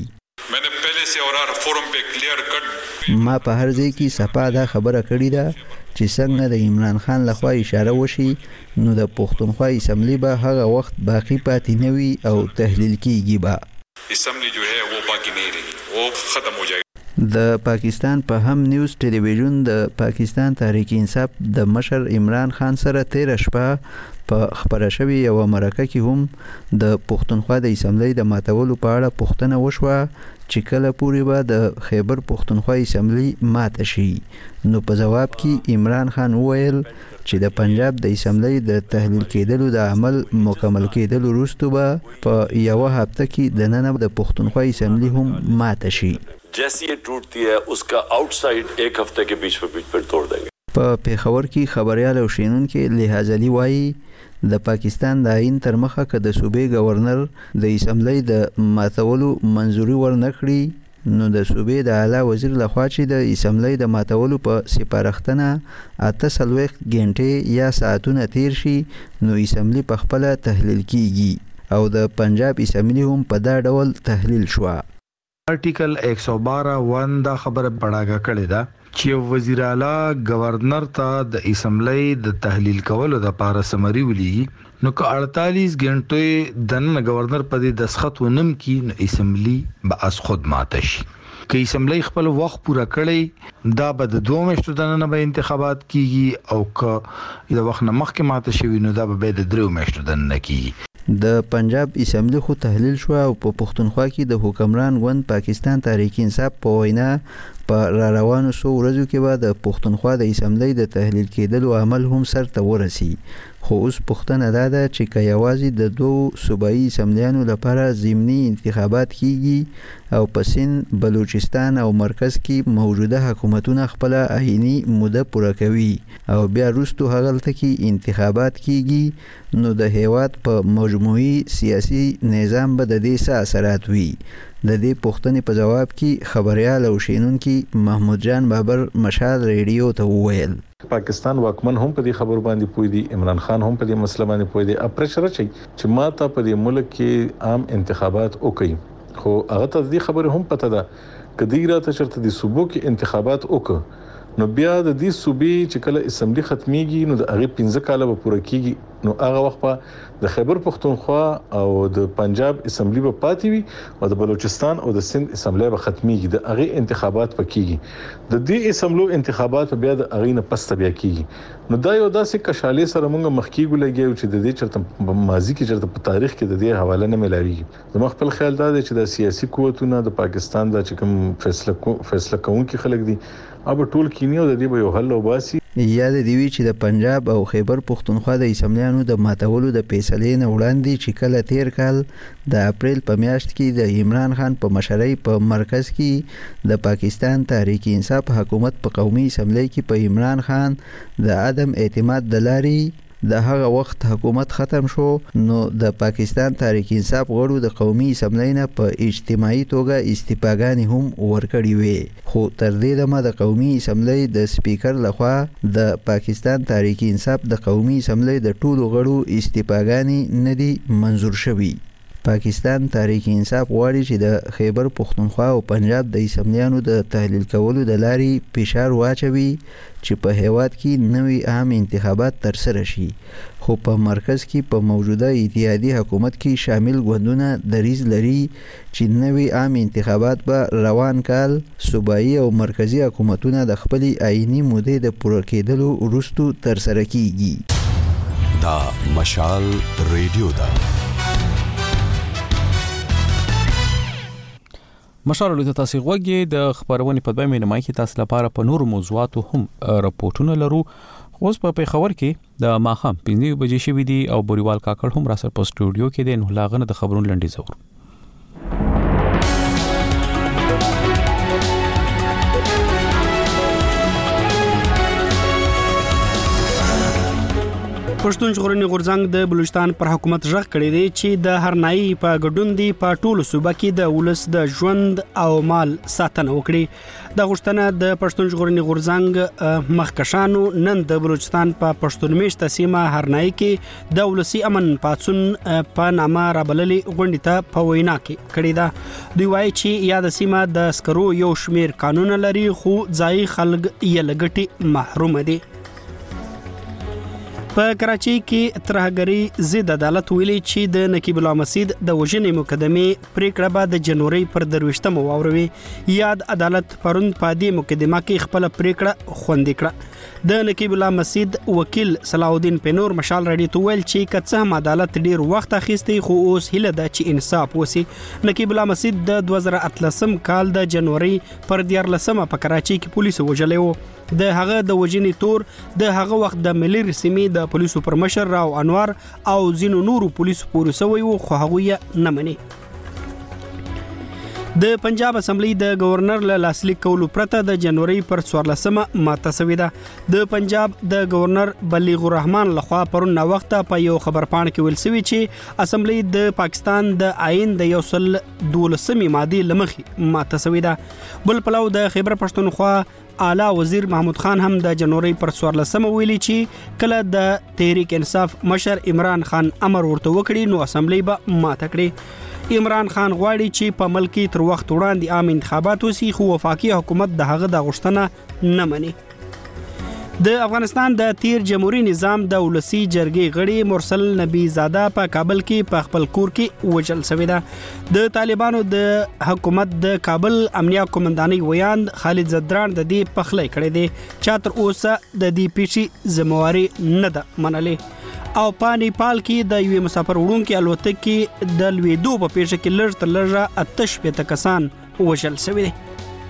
ما په هر ځای کې صفا دا خبره کړې ده چې څنګه د عمران خان لخوا اشاره وشي نو د پښتونخوا اسمبلی به هغه وخت باقی پاتې نه وي او تحلیل کیږي به اسمبلی جو ہے وہ باقی نہیں رہی وہ ختم ہو جائے. د پاکستان په هم نیوز ټلویزیون د پاکستان تحریک انصاف د مشر عمران خان سره تیر شپه په خبره شوی یو مرکه کې هم د پښتونخوا د اسمبلی د ماتولو په اړه پوښتنه وشوه چې کله پورې به د خیبر پښتونخوا اسمبلی مات شي. نو په جواب کې عمران خان وویل چې د پنجاب د اسمبلی د تحلیل کېدلو د عمل مکمل کېدلو وروسته به په یو هفته کې د نن د پښتونخوا اسمبلی هم مات شي. जैसी ये टूटती है उसका आउटसाइड एक हफ्ते के बीच में बीच पर तोड़ देंगे. په پیښور کې خبريال او شینونکو لحاظ علي وایي د پاکستان د آئین تر مخه که د صوبې گورنر د اسمبلی د ماتولو منځوري ورنکړي نو د صوبې د اعلی وزیر لخوا چې د اسمبلی د ماتولو په سپارښتنه اته څلوېښت غنټې یا ساعتونه تیر شي نو اسمبلی په خپل تحلیل کیږي او د پنجاب اسمبلی هم په دا ډول تحلیل شو. آرټیکل एक सौ बारह वन دا خبره پړاګه کړې ده چې وزیر اعلی گورنر ته د اسمبلی د تحلیل کولو د لپاره سمري ولې نو که اړتالیس غنټې د گورنر په دې دسخط ونم کې نو اسمبلی به از خود ماته شي. که اسمبلی خپل وخت پوره کړي دا به د دوه میاشتو د نن به انتخابات کیږي او که د وخت نه مخکې ماته شوی نو دا به د درو میاشتو د نن کیږي. د پنجاب اسمبلی خو تحلیل شو او په پښتونخوا کې د حکمران ګوند پاکستان تحریک انصاف په وینا په را روانو سو ورځو کې به د پښتونخوا د اسمبلی د تحلیل کېدلو عمل هم سر ته ورسی. خو اوس پښتنه دا ده چې که یوازې د دوه صوبایي اسمبلیانو لپاره ضمني انتخابات کیږي او په سند بلوچستان او مرکز کې موجوده حکومتونه خپل آئینی موده پوره کوي او بیا وروسته هغلته کې انتخابات کیږي نو د هیواد په مجموعي سیاسي نظام به د دې څه اثرات وي. د دې پوښتنې په جواب کې خبريال او شینونکو محمود جان بابر مشال ریډیو ته وویل پاکستان واکمن هم په دې خبر باندې پوي دي عمران خان هم په دې مسله باندې پوي دي اپریشر چي چې ماته په دې ملک کې عام انتخابات وکړي خو هغه ته دې خبره هم پته ده کدی راته چرته د صوبو کې انتخابات وکړي نو بیا د دې صوبې چې کله اسمبلی ختميږي نو د هغه پنځه کاله به پوره کیږي نو هغه وخت په د خیبر پښتونخوا او د پنجاب اسمبلی به پاتې وي او د بلوچستان او د سند اسمبلی به ختميږي د هغه انتخابات پکېږي د دې اسمبلو انتخابات بیا د هغه نه پس بیا کیږي نو دا یو داسې کشالې سره موږ مخکېګو لګیو چې د دې چرته ماضي کې چرته په تاریخ کې د دې حواله نه ملاويږي زما خپل خیال دا دی چې د سیاسي قوتونو د پاکستان د چکم فیصله کو فیصله کوونکي خلک دي اب ټول کینیو د دې به یو حل وباسي. یاد دی وی چې د پنجاب او خیبر پښتونخوا د اسمبلیانو د ماتولو د فیصلې نه وړاندې چې کله تیر کال د اپریل په میاشت کې د عمران خان په مشرۍ په مرکز کې د پاکستان تحریک انصاف حکومت په قومي اسمبلی کې په عمران خان د عدم اعتماد د لاري د هغه وخت حکومت ختم شو نو د پاکستان تحریک انصاف غړو د قومي اسمبلی نه په اجتماعي توګه استعفاګانې هم ورکړې وې خو تر دې دمه د قومي اسمبلی د سپیکر لخوا د پاکستان تحریک انصاف د قومي اسمبلی د ټولو غړو استعفاګانې نه دي منظور شوي. پاکستان تحریک انصاف غواړي چې د خیبر پښتونخوا او پنجاب د اسمبلیانو د تحلیل کولو د لارې فشار واچوي چې په هیواد کې نوي عام انتخابات ترسره شي خو په مرکز کې په موجوده اتحادي حکومت کې شامل ګوندونه دریځ لري چې نوي عام انتخابات به روان کال صوبایي او مرکزی حکومتونه د خپل آئینی مودې د پوره کېدلو وروسته ترسره کیږي. دا مشال ریډیو ده مشال له تاسو غوږی د خبرونې په دویمه نیمه کې تاسو لپاره په نورو موضوعاتو هم راپورټونه لرو. اوس په پیښور کې د ماخام پنځه بجې شوې دي او بوریوال کاکړ هم را سره په سټوډیو کې د نو لاغنه د خبرونو لنډي زور. پښتون ژغورنې غورځنګ د بلوچستان پر حکومت ژغ کړی دی چې د هرنایي په ګډون دی په ټولو صوبه کې د ولس د ژوند او مال ساتنه وکړي. د غوښتنه د پښتون ژغورنې غورځنګ مخکشانو نن د بلوچستان په پښتون میشته سیمه هرنایي کې د ولسی امن پاتون په نامه رابللې غونډې ته په وینا کې کړی ده. دوی وایي چې یاد سیمه د سکرو یو شمیر قانون لري خو ځای خلک یې لګټي محروم دي. په کراچۍ کې ترهګری ضد عدالت ویلي چې د نقیب الله مسعود د وژنې مقدمه پریکړه به د جنوري پر درويشتمه واوروي. یاد عدالت پرون په دې مقدمه کې خپل پریکړه خوندې کړه. د نقیب الله مسعود وکیل صلاح الدین پنور مشال رادیو ته ویل چې کڅه هم عدالت ډیر وخت اخیستی خو اوس هله ده چې انصاف وسی. نقیب الله مسعود د دوه زره اتلسم کال د جنوري پر دیارلسمه په کراچۍ کې پولیس وژلې وو. د هغه د وژنې تور د هغه وخت د ملي رسمي د پولیسو پر مشر راو انوار او زینو نورو پولیسو پورې سوی وو خو هغه یې نه مني. د پنجاب اسمبلی د گورنر له لاسلیک کولو پرته د جنوري پر څوارلسمه ماته شوې ده. د پنجاب د گورنر بلیغ الرحمن لخوا پرون نا وخت په یو خبرپاڼه کې ویل شوی چې اسمبلی د پاکستان د آئین د یو سل دولسمې ماده لمخې ماته شوې ده. بل پلو د خیبر پښتونخوا اعلی وزیر محمود خان هم د جنوري پر څوارلسمه ویلي چې کله د تحریک انصاف مشر عمران خان امر ورته وکړي نو اسمبلی به ماته کړي. عمران خان غواړي چې په ملک تر وخت وړاندې عام انتخابات وسی خو وفاقي حکومت د هغه د غوښتنه نه مني. د افغانستان د تیر جمهوریت نظام د ولسی جرګې غړي مرسل نبی زاده په کابل کې په خپل کور کې وژل شوی ده. د طالبانو د حکومت د کابل امنیه قومندانۍ ویاند خالد زدران د دې پخلی کړی دی چې تر اوسه د دې پیښې ذمہواری نه ده منلې. او په نیپال کې د یو مسافر وړونکو الوتکې د لویدو په پیښه کې لږ تر لږه اتش پته کسان وژل شوی دي.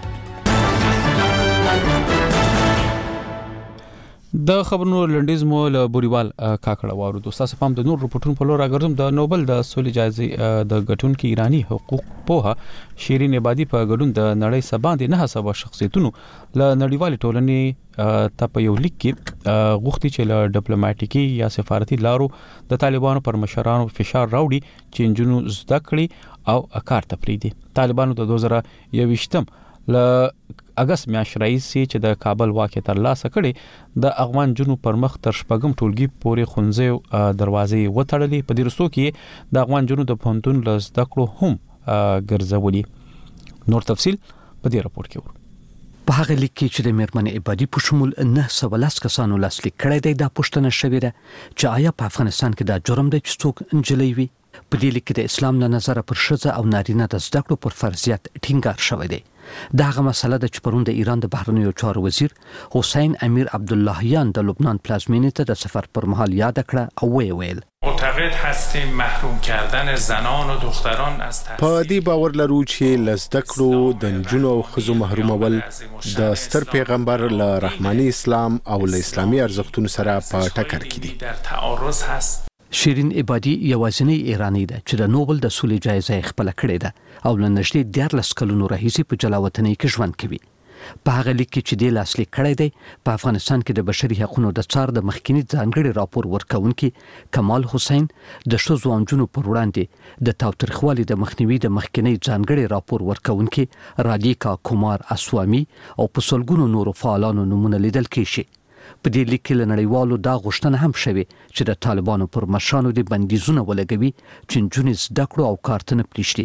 د خبرونو لنډیز مو له بوریوال کاکړه وارو دوستاسو پام د نور رپورټونو په لور راګرځم. د نوبل د سولې جایزې د ګټونکو ایرانی حقوق پوها شیرین عبادی په ګډون د نړۍ سباندې نه حساب شخصیتونو له نړیوال ټولنې ته په یو لیک کې غوښتي چې له ډیپلوماټیکي یا سفارتي لارو د طالبانو پر مشرانو فشار راوړي چې انجنونو زده کړي او کار ته پریږدي. طالبانو د دوه زره یوویشتم ل اگست میاشتې راځي چې د کابل واقع تر لاسه کړي د افغان جنو پر مخ تر شپږم ټولګي پورې خونځې دروازې وتړلې. په دې رسو کې د افغان جنو د پونتون ل زده کړو هم ګرځولي. نور تفصيل په دې راپور کې ورو. په هغه لیک کې چې د میرمنې عبادی په شمول نه سوه لس کسانو لاسلیک کړی دی دا پوښتنه شوې ده چې آیا په افغانستان کې دا جرم دی چې څوک انجلۍ وي. په دې لیک کې د اسلام له نظره پر ښځه او نارینه د زده کړو پر فرضیت ټینګار شوی دی. دا هغه مسله ده چې پرون د ایران د بهرنیو چارو وزیر حسین امیر عبداللهیان د لبنان پلازمینې ته د سفر پر مهال یاد کړه او وی ویل معتقد هستیم محروم کردن زنان و دختران از تحصیل. په دې باور لرو چې لزده کړو د نجونو او ښځو محرومول د ستر پیغمبر له رحماني اسلام او له اسلامي ارزښتونو سره په ټکر کې دي. در تعارض هست. شیرین عبادی یوازینی ایرانی ده چې د نوبل د سولې جایزه خپل کړې ده او له نږدې دیارلس کلونو راهیسې په جلاوطنۍ کې ژوند کوي. په هغه لیک کې چې د لاسلیک کړی دی په افغانستان کې د بشري حقوقو د څار د مخکینی ځانګړي راپور ورکونکي کمال حسین د ښځو او نجونو پر وړاندې د تاوتریخوالي د مخنیوي د مخکینی ځانګړي راپور ورکونکي رادیکا کومار اسوامي او په سلګونو نورو فعالانو نمونه لیدل کیږي. په دې لیک کې له نړیوالو دا غوښتنه هم شوې چې د طالبانو پر مشرانو د بندیزونه ولګوي چې نجونې زده کړو او کار ته نه پریږدي.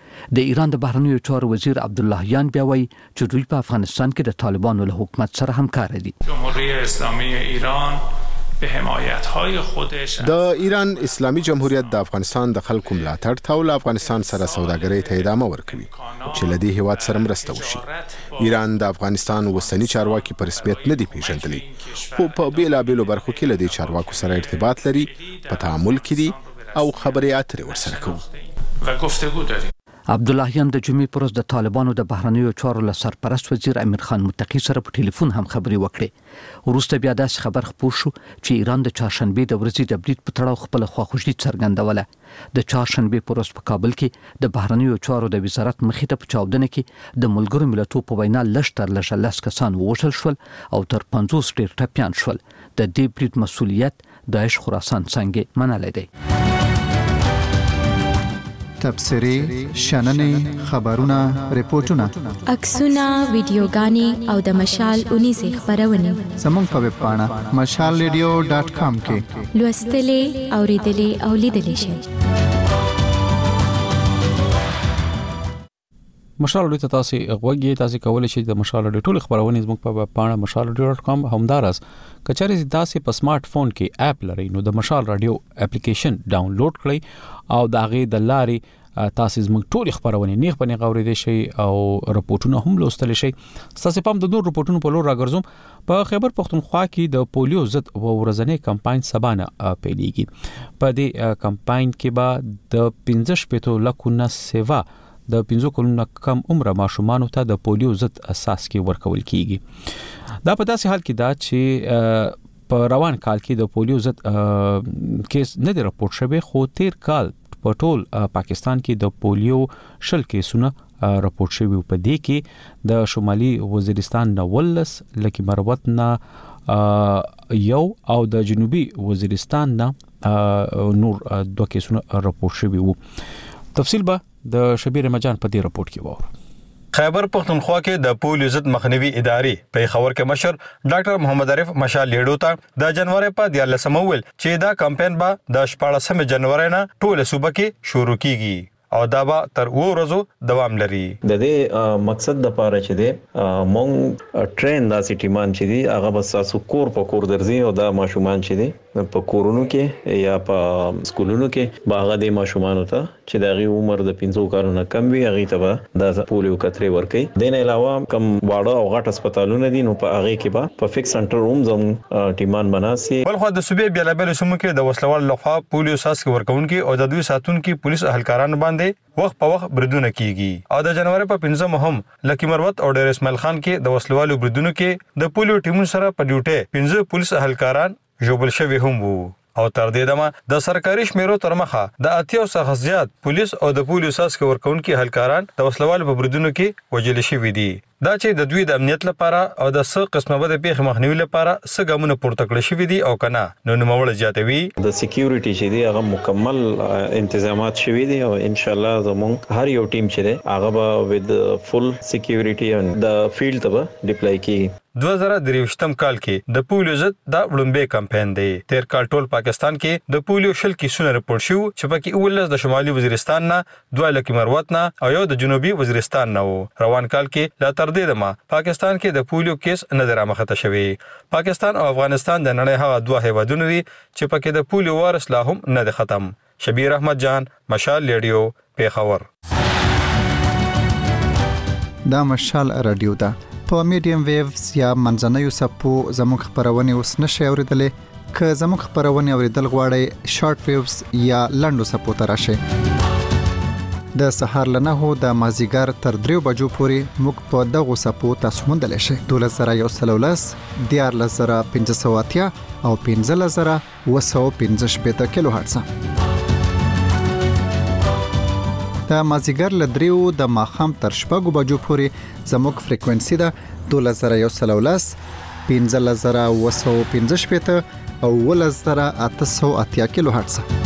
د ایران د بهرنیو چارو وزیر عبداللهیان بیا وایي چې دوی په افغانستان کې د طالبانو له حکومت سره همکار دي. جمهوری اسلامی ایران به حمایت‌های خودش د ایران اسلامي جمهوریت د افغانستان د خلکو ملاتړ ته او افغانستان سره سوداګرۍ ته ادامه ورکوي چې له دې هیواد سره مرسته وشي. ایران د افغانستان وسنی چارواکي په رسمیت نه دی پیژندلی خو په بیلابېلو برخو کې له دې چارواکو سره ارتباط لري، په تعامل کې دي او خبرې اترې ورسره کوي و گفتگو داریم. عبداللهیان د جمعې پر ورځ د طالبانو د بهرنیو چارو له سرپرست وزیر امیر خان متقی سره په ټلیفون هم خبرې وکړې. وروسته بیا داسې خبر خپور شو چې ایران د چهارشنبې د ورځې د برید په تړاو خپل خواخوږي څرګندوله. د چهارشنبې پر ورځ په کابل کې د بهرنیو چارو د وزارت مخې ته په چاودنه کې د ملګرو ملتونو په وینا لږ تر لږه لس کسان ووژل شول او تر پنځوس ډیر ټپیان شول. د دې برید مسؤلیت داعش خراسان څنګه منلای دی؟ تبصری، شننې، خبرونه، ریپورتونه، عکسونه، ویډیوګانې او د مشال اونیزه خبرونه زموږ په ویب پاڼه مشال ریډیو ډاټ کام کې لوستلې، اوریدلې او لیدلې شئ. مشال ډیټا تاسو غوږی تاسو کولای شئ د مشال ډیټا ټول خبرونه زموږ په پاڼه مشال ډیټا ډاټ کام همدارس کچاري تاسو په سمارټ فون کې اپ لرئ نو د مشال رادیو اپلیکیشن ډاونلوډ کړئ او دا غي د لارې تاسو زموږ ټول خبرونه نیغ په نیغ اوریدئ شئ او راپورټونه هم لوستل شئ. تاسو په د نور راپورټونو په لور راګرځوم. په خیبر پختونخوا کې د پولیو ضد ورځنی کمپاین سبانه پیلېږي. په دې کمپاین کې به د پنځه شپږ لکونه سیوا د پنځو کلونو کم عمره ماشومانو ته د پولیو ضد اساس کې ورکول کیږي. دا په داسې حال کې دا چې په روان کال کې د پولیو ضد کیس نه دی راپورټ شوی خو تیر کال په ټول پاکستان کې د پولیو شل کیسونه راپورټ شوی. په دې کې د شمالي وزیرستان نه ولس لکه مروت نه یو او د جنوبي وزیرستان نه نور دوه کیسونه راپورټ شوی وو. تفصیل به د شبیر مجان په دې راپورټ کې وو. خیبر پختونخوا کې د پولیو ضد مخنیوي ادارې په خبر کې مشر ډاکټر محمد عارف مشال لیډو ته د جنوري په دیارلسمه ویل چې دا کمپاین به د شپاړسمه جنوري نه ټول صوبه کې شروع کیږي او دا به تر و ورځو دوام لري. د دې مقصد د پاره چې دی مونږ ټرین داسې ټیمان چې دی هغه بس تاسو کور په کور درځي او دا ماشومان چې دی په کورونو کې یا په سکولونو کې باغ د ماشومان ته چې دغه عمر د پنځو کالونو کم وي هغه ته د پولیو کترې ورکي. د نه علاوه کم واړه او غټ هسپتالونه دي نو په هغه کې به په فکس سنټر روم زم ټیمان بناسي. بلخو د صوبې بیلابل سمو کې د وسلوال لخوا پولیو ساس کې ورکونکي او د دوی ساتونکو پولیس اهلکاران باندې وخت په وخت بریدونه کیږي. او د جنوري په پنځم هم لکی مروت او ډیر اسماعیل خان کې د وسلوالو بریدونو کې د پولیو ټیمونو سره په ډیوټي پنځه پولیس اهلکاران ژوبل شوی هم وو. او تر دې دمه د سرکاري شمیرو تر مخه د اتیاو څخه زیات پولیس او د پولیو ساس کې ورکونکي اهلکاران د وسلوالو په بریدونو کې وژل شوی دي. دا چې د دوی د امنیت لپاره او د څه قسمه بده پیښ مخنیوي لپاره څه ګامونه پورته کړل شوی دي او کنه نو نوموړ جاتوي د سکیورټي چې دی هغه مکمل تنظیمات شوی دي او ان شاء الله زموږ هر یو ټیم چې دی هغه به ود فل سکیورټي او د فیلډ ته ډیپلای کیږي. دوه زره درویشتم کال کې د پولیو ضد د وړاندې کمپاین دی. تیر کال ټول پاکستان کې د پولیو شل کیسونه راپورټ شو چې پکې اولس د شمالي وزیرستان نه، دوه لکه مروت نه او یو د جنوبي وزیرستان نه وو. روان کال کې لا تر دې دمه پاکستان کې د پولیو کیس نه درامخته شوی. پاکستان او افغانستان د نړۍ هغه دوه هیوادونه دي چې پکې د پولیو وارث لا هم نه د ختم. شبیر احمد جان، مشال ریډیو، پیښور. دا مشال رادیو ده په میډیم ویوز یا منځنوي سپو زموږ خبرونه اوس نشي اوریدلې. که زموږ خبرونه اوریدل غواړئ شارټ ویوز یا لنډو سپو ته راشئ. د سهار له نهو د مازیګر تر دریو بجو پورې موږ په دغو سپو تاسو موندلی شئ. دولس زره یو سل ولس، دیارلس زره پنځه سوه اتیا او پنځلس زره اووه سوه پنځه شپېته کیلو هرټز. د مازیګر له دریو د ماښام تر شپږو بجو پورې زموږ فریکوینسي ده دولس زره یو سل ولس، پنځلس زره اووه سوه پنځه شپېته او اوولس زره اته سوه اتیا کیلو هرټز.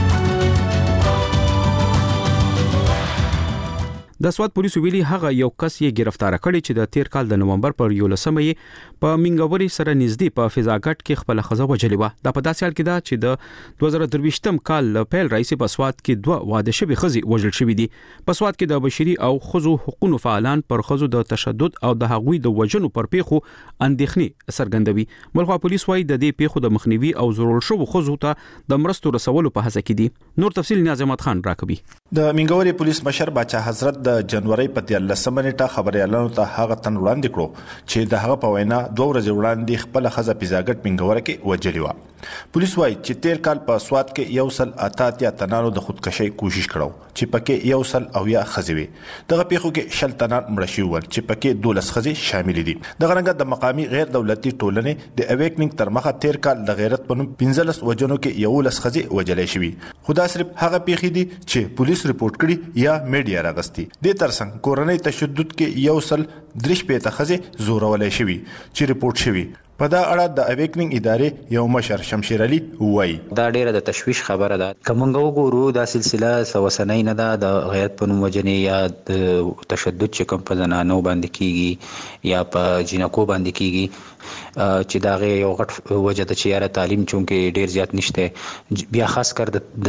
د سواد پولیسو ویلي هغه یو کس یې گرفتار کړی چې د تیر کال د نومبر پر یولسمه یې په منګوري سره نږدې په فضاګټ کې خپل خزه وجلې و. دا په داسې حال کې ده چې د دوه زره درویشتم کال له پیل راځي په سواد کې دوه واده شوي خزي وژل شوي دي. په سواد کې د بشري او خزو حقوقو فعالان پر خزو د تشدد او د هغوی د وژنو پر پیښو اندېښنې څرګندوي. ملخوا پولیس وايي د دې پیښو د مخنیوي او ضرور شوو خزو ته د مرستو رسولو په هڅه کې دي. نور تفصیل نیاز احمد خان راکوي. د منګوري پولیس مشر باچا حضرت د جنوري په دیارلسمه نیټه خبريالانو ته هغه تن وړاندې کړو چې د هغه په وینا دوه ورځې وړاندې خپل خزه پیزاګټ منګوره کې وجلی و. پولیس وايي چې تیر کال په سوات کې یو سل اتاتیا تنانو د خودکشي کوشش کړو چې پکې یو سل او یا خزوي دغه پیښو کې شل تنان مړ شوي ول چې پکې دولس خزي شامل دي. دغه رنګ د مقامي غیر دولتي ټولنې د اویکنینګ تر مخه تیر کال د غیرت په نوم پنځلس وجنو کې یو لس خزي وجلې شوي. خدا صرف هغه پیښې دي چې پولیس رپورټ کړي یا میډیا راغستي. د ترڅنګ کورنۍ تشدد کې یو سل درش پېته خزي زورولې شوي چې رپورټ شوي. په دا اړه د اویکنینګ ادارې یو مشر شمشیر علي وایي دا ډیره د تشویش خبره ده. کومنګ وګورو دا سلسله سوسنۍ نه ده د غیرت په نوم وجنې یا د تشدد چې کوم په زنانو باندې کیږي یا په جنکو باندې کیږي چې دا غي یو غټ وجه د چیرې تعلیم چونکې ډیر زیات نشته بیا خاص کر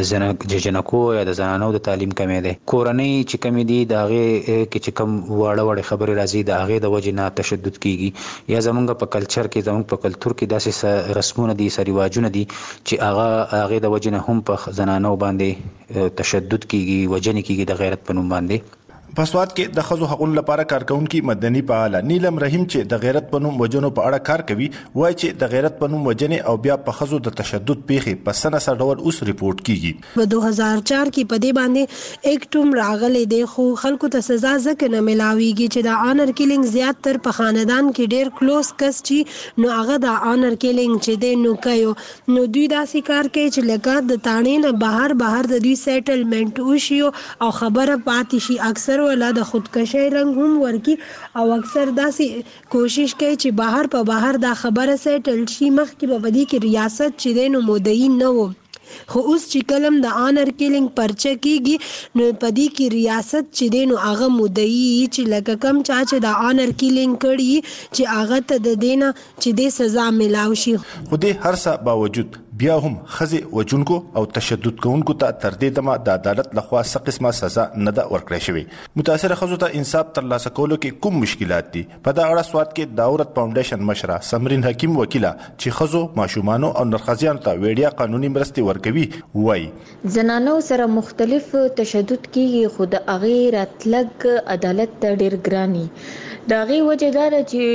د جنکو یا د زنانو د تعلیم کمې ده. کورنۍ چې کمې دي دا غي کې چې کوم واړه وړه خبره راځي دا غي د وجه نه تشدد کیږي یا زمونږ په کلچر کې زمونږ په کلچر کې داسې رسمونه دي سریواجونه دي چې هغه هغه د وجه نه هم په زنانو باندې تشدد کیږي وجنې کیږي د غیرت په نوم باندې. په سواد کې د خزو حقوقو لپاره کارکونکو مدني فعال نیلم رحیم چې د غیرت په نوم وجنو په اړه کار کوي وایي چې د غیرت په نوم وجنې او بیا په خزو د تشدد پیښې په سنه سره ډول اوس ریپورت کیږي. په دوه هزار چار کې په دې باندې اکټوم راغلي دی خو خلکو ته سزا ځکه نه ملاويږي چې د آنر کیلینګ زیات تر په خاندان کې ډیر کلوز کس چې نو هغه د آنر کیلینګ چې دی نو کوي نو دوی داسې کار کوي چې لکه د تانې نه بهر بهر د دوی سیټلمنٹ وشي او خبره پاتې شي. اکثر ولا د خودکشي رنګ هم ورکی او اکثر داسې کوشش کوي چې بهر په بهر دا خبره سیټل شي. مخکې په بدی کې ریاست چې دی نو مدعي نه و خو اوس چې کلم د آنر کیلینګ پرچه کیږي نو پدې کې ریاست چې دی نو هغه مدعي چې لکه کم چا چې د آنر کیلینګ کړي چې هغه ته د دینه چې د سزا ملاوي شي. خو دې هر څه باوجود بیا هم خزي وجونکو او تشدد کوونکو ته تر دې دمه د عدالت لخوا څه قسمه سزا نه ده ورکړې شوې. متاثره خزو ته انصاف ترلاسه کولو کې کوم مشکلات دي؟ په دا اړه سواد کې داورت فاونډیشن مشره سمرین حکیم وکیله چې خزو ماشومانو او نرخزیانو ته ویډیا قانوني مرستې ورکوي وایي زنانو سره مختلف تشدد کیږي خو د اغیر اتلګ عدالت ته ډیر ګرانی دا غي وجه دا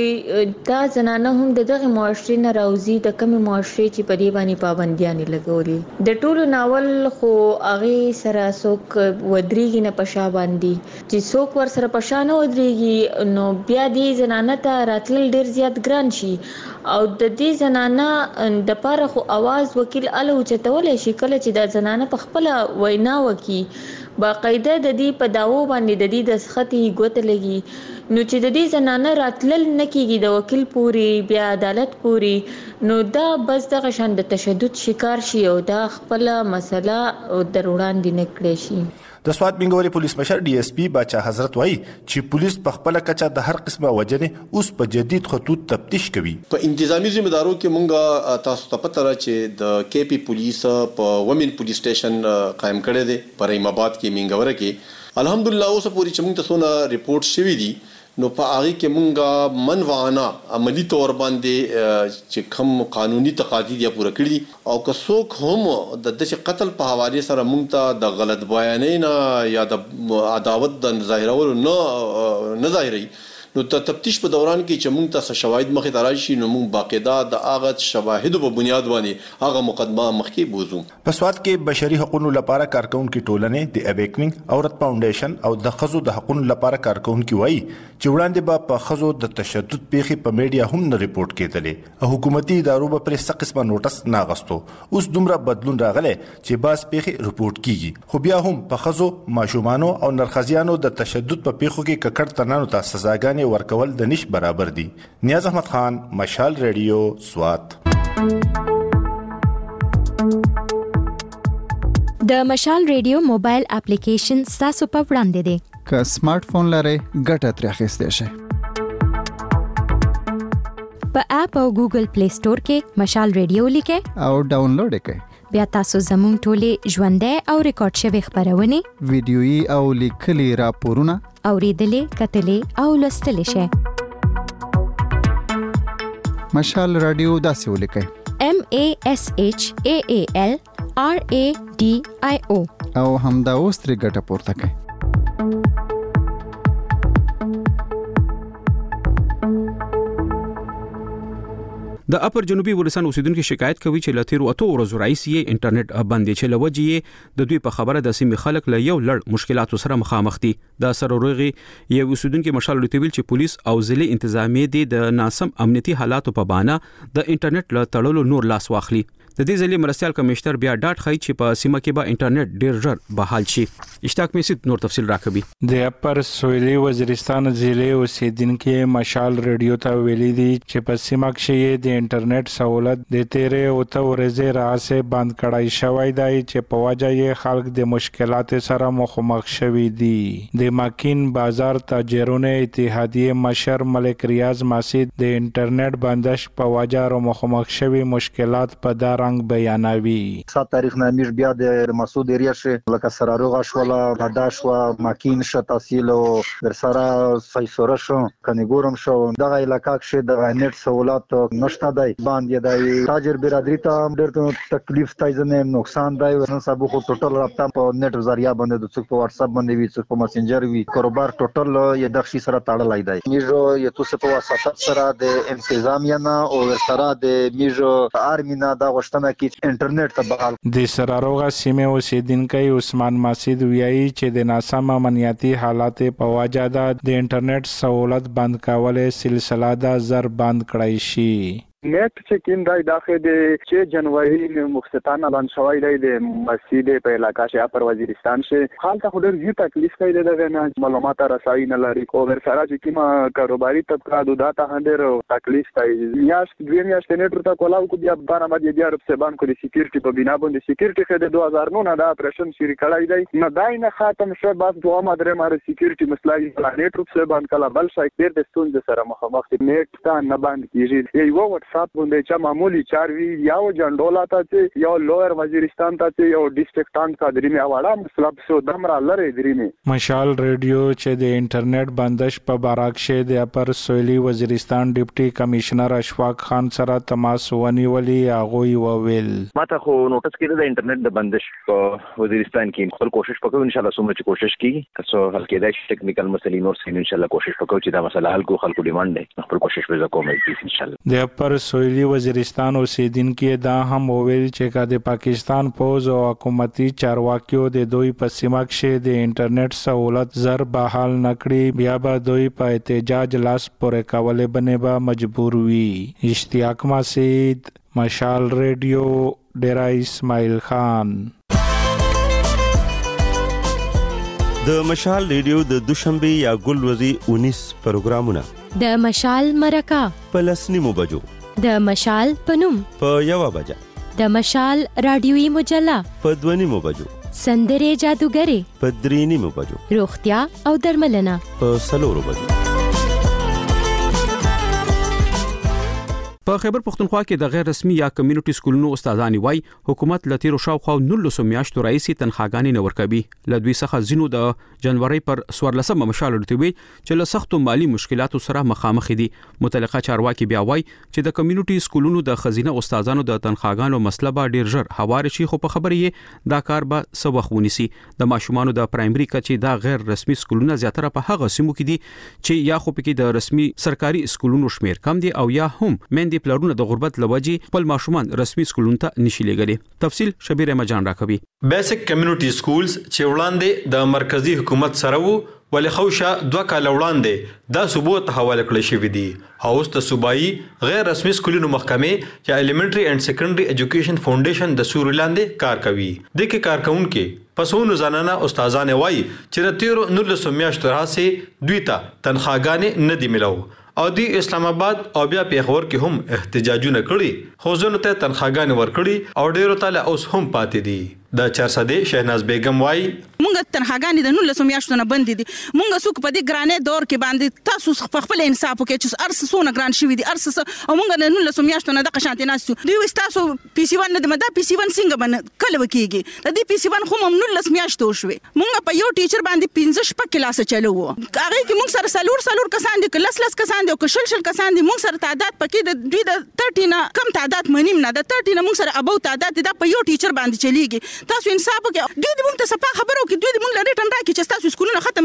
چې دا زنانه هم دغه معاشري نه راوځي د کمی معاشري چې په دې باندې پابندیاں لګولي د ټولو ناول خو اغه سره سوک ودريږي نه پښا باندې چې سوک ور سره پښا نه ودريږي نو بیا دې زنانه ته راتل ډیر زیات ګران شي او د دې زنانه د پاره خو आवाज وکیل الو چتولې شي کله چې د زنانه په خپل وینا وکي باقاعده د دې په داوو باندې د دې د سختي ګوت لګي نو چې د دې زنانه راتلل نکېږي د وکیل پوری بیا عدالت پوری نو دا بس دغه شان د تشدد شکار شي او دا خپل مسله در وړاندې نکړي شي. د سواد منګوري پولیس مشر ډي اس پی باچا حضرت وایي چې پولیس په خپل کچه د هر قسمه وجنې اوس په جدید خطوط تفتیش کوي. په انتظامی ذمہ دارو کې مونږه تاسو ته پته را چې د کې پی پولیس په ومن پولیس سټیشن قائم کړی دی په رحیم آباد کې منګوره کې الحمدلله اوس پوری چې مونږ ته سونه ریپورت شوی دی نو په هغه کې مونږه منوعانه عملی تور باندې چې کوم قانوني تقاضی دی پوره کړی او که څوک هم د دغه قتل په حواله سره مونږ ته د غلط بیانې نه یا د عداوت د ظاهرولو نه نه ظاهري نو ته تفتیش په دوران کې چې مونږ ته شواهد مخې ته راشي نو مونږ باقاعده د هغه شواهد په بنیاد باندې هغه مقدمه مخکې بوزو. په سواد کې بشري حقوقو لپاره کارکونکو ټولنې د اویکنینګ اورت فاونډیشن او د خزو د حقوقو لپاره کارکونکو وایي چې وړاندې به په خزو د تشدد پیښې په میډیا هم نه ریپورت کېدلې او حکومتي ادارو به پر څه قسمه نوټس نه غستو. اوس دومره بدلون راغلی چې باز پیښې ریپورت کیږي خو بیا هم په خزو ماشومانو او نرخزیانو د تشدد په پیښو کې ککړ تنانو ته سزاګانې ورکول د نش برابر دي. نیاز احمد خان مشال ریډیو سوات. د مشال ریډیو موبایل اپلیکیشن تاسو په وړاندې دی. که سمارټ فون لرئ ګټه ترې اخیستی شئ. په اپ او ګوګل پلی سٹور کې مشال ریډیو لیکئ او ډاونلوډ یې بیا تاسو زموږ ټولې ژوندۍ او ریکارډ شوی خبرونه ویډیويي او لیکلي راپورونه اوریدلې کتلې او لوستلې شئ. مشال رادیو داسې ولیکئ M A S H A A L R A D I O او همدا اوس ترې ګټه پورته کړئ. د اپر جنوبي ولسان اوسیدونکو شکایت کوي چې لته ورو ورځ راځي انټرنیټ باندې چې لوجې د دوی په خبره د سیمې خلک له یو لړ مشکلاتو سره مخامخ دي. د سروروغي یو اوسیدونکو مشال لټویل چې پولیس او ځلې انتظامیه د ناسم امنیتي حالاتو په بانه د انټرنیټ له تړلو نور لاس واخلي. د دې ځلې مرستيال کمشنر بیا ډاټ خای چې په سیمه کې به انټرنیټ ډیر ژر بحال شي. اشتاق میسید نور تفصیل راکوي. د اپر سویلي وزیرستان ضلع اوسیدونکو مشال ریډیو ته ویلي دي چې په سیمه کې د انټرنیټ سہولت د تیرې او ته ورځې راځي بند کړای شوی دی چې په وجه یې خلک د مشکلات سره مخامخ شوي دي. د ماکین بازار تاجرونه اتحادیه مشر ملک ریاض مسجد د انټرنیټ بندش په وجه را مخامخ شوي مشکلات په دار رنگ بیانوي. سات تاریخ نامیش بیا د مسعود ایریا شه لکه سراروغه شولا بډا شو ماکین ش تحصیل او ورسره فیصوره شو کنيګورم شو دغه علاقہ کې د نت سہولت نشته دی باندې دی تاجر برادری ته ډېر تکلیف تایزنه نقصان دی ورن صاحب خو ټوټل رابطه په نت ذریعہ باندې د څوک په واتس اپ باندې وي څوک په مسنجر وي کاروبار ټوټل یې د شي سره تړلای دی. میجو یې توسه په واسطه سره د انتظامیه نه او سره د میجو ارمینا د انټرنیټ ته بحال د سراروغه سیمه اوسیدونکو عثمان مسعود ویایي چې د ناسم امنیتي حالات په وجه د انټرنیټ سہولت بند کولو سلسله د زر بند کړای شي. نیټ چې کین دای داخله د چې جنوري مخستان اعلان شوی دی د مسجد په علاقہ کې اپر وزیرستان کې حال ته خډر یو تکلیف کوي دغه نه معلومات رسایي نه لري او ور سره چې کیما کاروباري طبقه د داتا هندر تکلیف کوي یاش دوی میاش نیټ ته کولاو کو بیا بار باندې بیا رب سبان کو د سکیورټي په بنا باندې سکیورټي خدای دوه هزار نو نه دا اپریشن شری کړای دی نه دای نه خاتم شو بس دوه مادره ماره سکیورټي مسلای پلانټ رب سبان کلا بل شای پیر د ستون د سره مخامخ نیټ ته نه باندې کیږي یو صاحب باندې چې معمولی چاروي یو جندولا ته چې یو لویر وزیرستان ته چې یو ډیسټریکټان کا درې مې اواړه مطلب سو دمرا لری درې مې مشال ریډیو چې د انټرنیټ بندش په باراکشه د اپر سویلي وزیرستان ډیپټي کمشنر اشفاق خان سره تماس ونیولي هغه وویل ماته خو نوټس کړی د انټرنیټ د بندش په وزیرستان کې خپل کوشش وکړو ان شاء الله سمره کوشش کیږي تاسو حل کېدای شي ټیکنیکل مسلې نور سین ان شاء الله کوشش وکړو چې دا مسله حل کو خلکو ډیماند دی خپل کوشش به وکړو ان شاء الله. د اپر سویلي وزیرستان اوسیدونکو دا هم وویل چې کا د پاکستان پوز او حکومتي چارواکیو د دوی په سیمه کې د انټرنیټ سہولت زر بحال نکړي بیا به دوی په احتجاج لاس پورې کولې بنې به مجبور وي. اشتیاق مسعود مشال ریډیو ډیرا اسماعیل خان. د مشال ریډیو د دوشنبه یا ګلوري انیس پروګرامونه د مشال مرکه په لسنیمو بجو د مشال پنوم په یو بجه د مشال رادیوي مجله په دونیمو بجو سندره جادوګری په درینیمو بجو روغتیا او درملنه په سلورو بجو. په خیبر پختونخوا کې د غیر رسمي یا کمیونټي سکولونو استادان وای حکومت لتیرو شاوخوا نولسو میاشتو رئیسي تنخواګانی نه ورکوي. لدوی څخه زینو د جنوري پر سوارلسمه مشال لټوي چې له سختو مالی مشکلاتو سره مخامخ دي. متعلقه چارواکي بیا وای چې د کمیونټي سکولونو د خزینه استادانو د تنخواګانو مسله به ډیر ژر هوار شي خو په خبرې دا کار به سبخ ونیسي. د ماشومانو د پرایمري کچې د غیر رسمي سکولونو زیاتره په هغه سیمو کې دي چې یا خو پکې د رسمي سرکاري سکولونو شمیر کم دي او یا هم د پلرونو د غربت لوجي خپل ماشومان رسمي سکولونو ته نشي لګلي. تفصیل شبیر مجان راکوي. بیسیک کمیونټي سکولز چې وړاندې د مرکزی حکومت سره وو ولې خوشا دوه کال وړاندې دا صوبو ته حواله کړی شوی دی او اوس د صوبایي غیر رسمي سکولونو محکمې چې الیمنټري اینڈ سیکنډري ایجوکیشن فاونډیشن د سورلاندې کار کوي. د کې کارکونکو پسونو زنانه استادان وای چې د تیرو نولسو میاشتو راځي دوی ته تنخواګانې نه دی ملو او دی اسلام آباد او بیا پیښور کې هم احتجاجونه کړي خو ځنه ته تنخواګانې ورکړي او ډیرو تعالی اوس هم پاتې دي. د چارسده شهناز بیگم وای مونږ تنخواګانې د نولسو میاشتو نه بند دي مونږ سوق په دې ګرانې دور کې باندې تاسو خپل انصاف وکړئ چې ارس سونه ګران شوی دي ارس او مونږ د نولسو میاشتو نه د قشانت ناسو دوی وستاسو پی سی ون نه د پی سی ون څنګه باندې کله وکیږي د دې پی سی ون خو هم نولس میاشتو شوی مونږ په یو ټیچر باندې پنځه شپږ کلاس چلو هغه کې مونږ سره سلور سلور کسان دي کلاس لس کسان دي او شل شل کسان دي مونږ سره تعداد پکې د دوی د تیرټی نه کم تعداد منیم نه د تیرټی نه مونږ سره ابو تعداد دا په یو ټیچر باندې چلیږي. تاسو انصاف وکړئ دوی دې مونږ ته صفه خبرو کې دوی دې مونږ لري ټن راکې چې تاسو سکولونه ختم دي نو اوم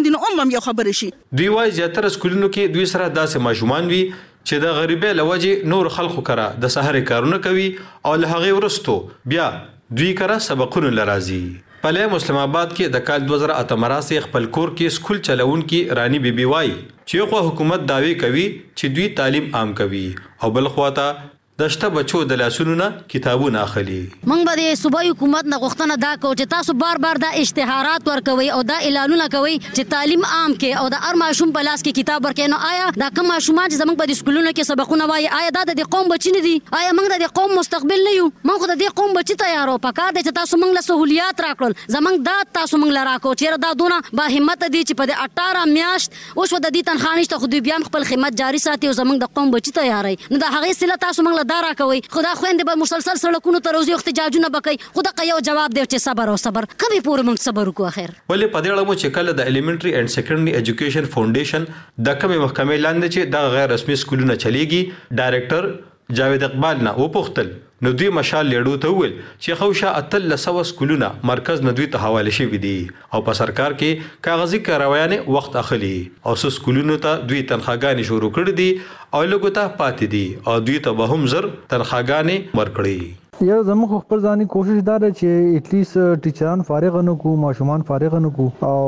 هم یو خبره شي. دوی وايي زیاتره سکولونو کې دوی سره داسې ماشومان وي چې د غریبۍ لوجې نور خلکو کرا د سحر کارونه کوي او له هغه ورستو بیا دوی کرا سبقونه لرازي. په مسلم آباد کې د کال دوه زره اته مراسي خپل کور کې سکول چلون کې رانی بي بي وايي چې خو حکومت داوی کوي چې دوی تعلیم عام کوي او بل خواته دشته بچو د لاسونو نه کتابونه اخلي. موږ به د صوبایي حکومت نه غوښتنه دا کوو چې تاسو بار بار دا اشتهارات ورکوي او دا اعلانونه کوي چې تعلیم عام کې او د هر ماشوم په لاس کې کتاب ورکړي. نو آیا دا کوم ماشومان چې زموږ په د سکولونو کې سبقونه وایي آیا دا د قوم بچی نه دي؟ آیا موږ د قوم مستقبل نه یو؟ موږ د دې قوم بچی تیارو پکار دي چې تاسو موږ له سہولیات راکړل زموږ دا تاسو موږ لا راکو چې دا دونه با همت دي چې په د اټاره میاشت اوس د دې تنخواه نشته خو دوی بیا خپل خدمت جاری ساتي او زموږ د قوم بچی تیاري. نو دا هغه سله تاسو موږ لا دا راکوي خدا خويندې به مسلسل سړکونو ته روزي احتجاجونه بکای. خدا که یو جواب دی چې صبر او صبر کبي پورې موږ صبر وکړو. اخر ولې په دې اړه مو چې کله د الیمنټري اینڈ سیکنډري ایجوکیشن فاونډیشن د کومې محکمې لاندې چې د غیر رسمي سکولونه چلیږي ډایریکټر جاوید اقبال نه وپوښتل نو دوی مشال لیډو ته ویل چې خوشا اتل لسو سکولونه مرکز نه دوی ته حواله شوی دي او په سرکار کې کاغذي کاروایانه وخت اخلي او سو سکولونو ته دوی تنخواګانې شروع کړې دي او لګو ته پاتې دي او دوی ته به هم زر تنخواګانې ورکړي. یو زموږ خپل ځاني کوشش دا ده چې اټلیست ټیچران فارغ نه کو ماشومان فارغ نه کو او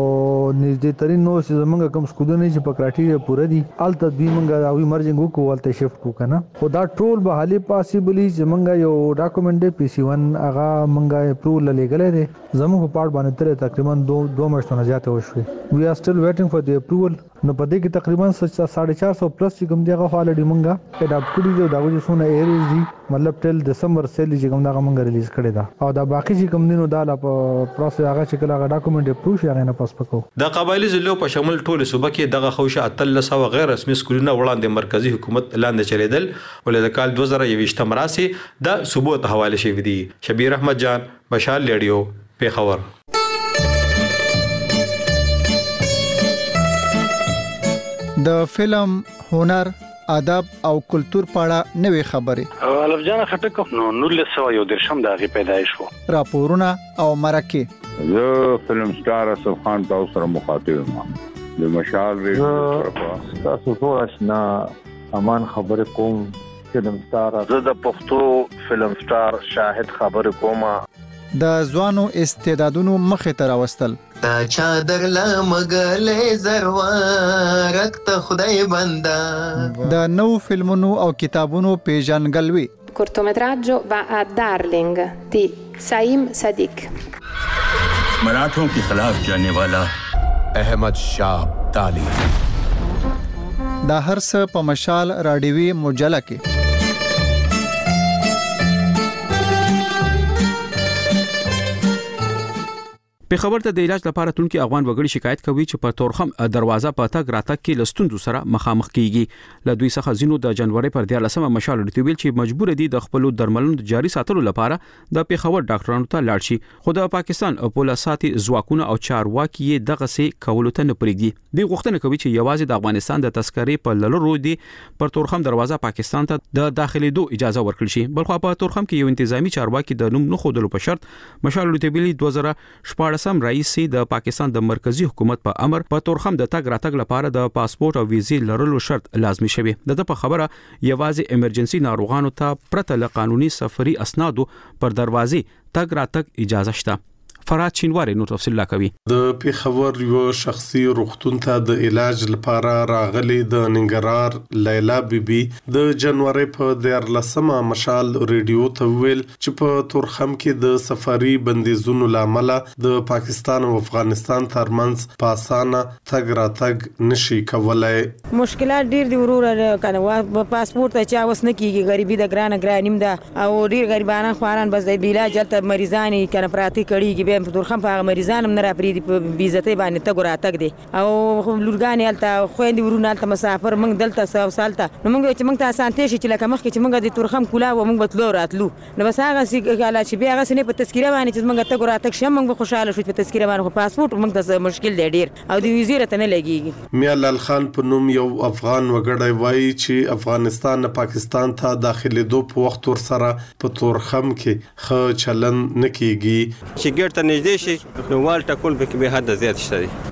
نږدې ترين نو چې زموږ کوم سکولونه چې په کرایټیریا پوره دي الته دوی مونږه او ایمرجنګ وکړو ولته شفت کو کنه. خدا ټول به حالي پاسبلی زمونږ یو ډاکومېنټ پی سی ون هغه مونږه اپروول لګلې ده زموږ په پارت باندې تر تقریبا دوه دوه میاشتې زیاته وشوي. وی ار سټل ویټینګ فار دی اپروول. نو په دې کې تقریبا ساڑھے چار سو پلس چې کوم دیغه فالډي مونږه اډاپټ کړی دی دا وجه سونه ایریز دي مطلب ټل دسمبر سیل چې کوم دا مونږه ریلیز کړی دا او دا باقي چې کوم دینو دا په پروسس هغه چې کله ډاکومېنټ اپروو شي هغه نه پاس پکو. د قبایلی ضلعو په شمول ټول صوبه کې دغه خوشه اتل سو غیر رسمي سکولونه وړاندې مرکزی حکومت لاندې چلیدل ولې د کال دوه زره یوویشت مراسي د صوبو ته حواله شوی دي. شبیر احمد جان مشال لیډیو پیښور. د فلم هنر ادب او کلچر په اړه نوې خبرې الف جان خټک نو نولس سو یو درشم دغه پیدایش وو راپورونه او مرکه زه فلم سٹار اسف خان تاسو سره مخاطب یم د مشال ریډیو تاسو ټول آشنا امان خبر کوم فلم سٹار زه د پښتو فلم سٹار شاهد خبر کوم د ځوانو استعدادونو مخه تر واستل تا چادر لمغلې زروارک ته خدای بندا د نو فلمونو او کتابونو پیژنګلوي. cortometraggio va a Darling di Saim Sadiq. मराठों के खिलाफ जाने वाला अहमद शाह अब्दाली. دا هر څه په مشال رادیوي مجله کې په خبر ته د علاج لپاره تونکي افغان وګړي شکایت کوي چې په تورخم دروازه په تاګ راتګ کې لستوندو سره مخامخ کیږي. له دوی څخه زینو د جنوري پر دیارلسمه مشال ډیټویل چې مجبور دي د خپل درملونو جاري ساتلو لپاره د پیښور ډاکټرانو ته لاړ شي. خو د پاکستان پولیساتي ځواکونه او چارواکي دغه سي کولو ته نه پرېږدي. دوی غوښتنه کوي چې یوازې د افغانستان د تذکرې په لړلو دي پر تورخم دروازه پاکستان ته د داخلي دو اجازه ورکړل شي. بلخو په تورخم کې یو انتظامی چارواکي د نوم نه خودلو په شرط مشال ډیټویل دوه زره سم رئیس د پاکستان د مرکزی حکومت په امر په تورخم د تګ راتګ لپاره د پاسپورت او ویزې لرلو شرط لازمي شوی. د په خبره یوازې ایمرجنسي ناروغانو ته پرته له قانوني سفري اسنادو پر دروازې تګ راتګ اجازه شته. فراد چینواری نو تفصیل لا کوي. د پیښور یو شخصي روغتون ته د علاج لپاره راغلي د ننګرهار لیلا بیبي د جنوري په دیارلسمه مشال ریډیو ته ویل چې په تورخم کې د سفري بندیزونو لامل د پاکستان او افغانستان ترمنځ په اسانه تګ راتګ نشي کولای. مشکلات ډیر دي ورور کنه پاسپورت چا وس نه کیږي غریبي د ګران ګرانیم ده او ډیر غریبانه خواران بس د علاج ته مریضان کنه پراتی کړي په تورخم په مریضانم نه را پریدي په بیزته باندې تګ راتګ دي او لورګانې الته خويندې ورونه الته مسافر موږ دلته سو سالته نو موږ چې موږ ته اسانته شي چې لکه مخکې چې موږ د تورخم کولا و موږ بتلو راتلو نو بس هغه سي کاله چې بیا هغه سنې په تذکره باندې چې موږ تګ راتګ شم موږ خوشاله شو په تذکره باندې پاسپورت موږ ته مشکل دی ډیر او د وزیر ته نه لګيږي. میا لال خان په نوم یو افغان وګړی وایي چې افغانستان پاکستان ته داخلي دو په وخت ور سره په تورخم کې خ چلن نکېږي چې ګټ نږدې شي نو وال ټکول به کې به حد زیات شته.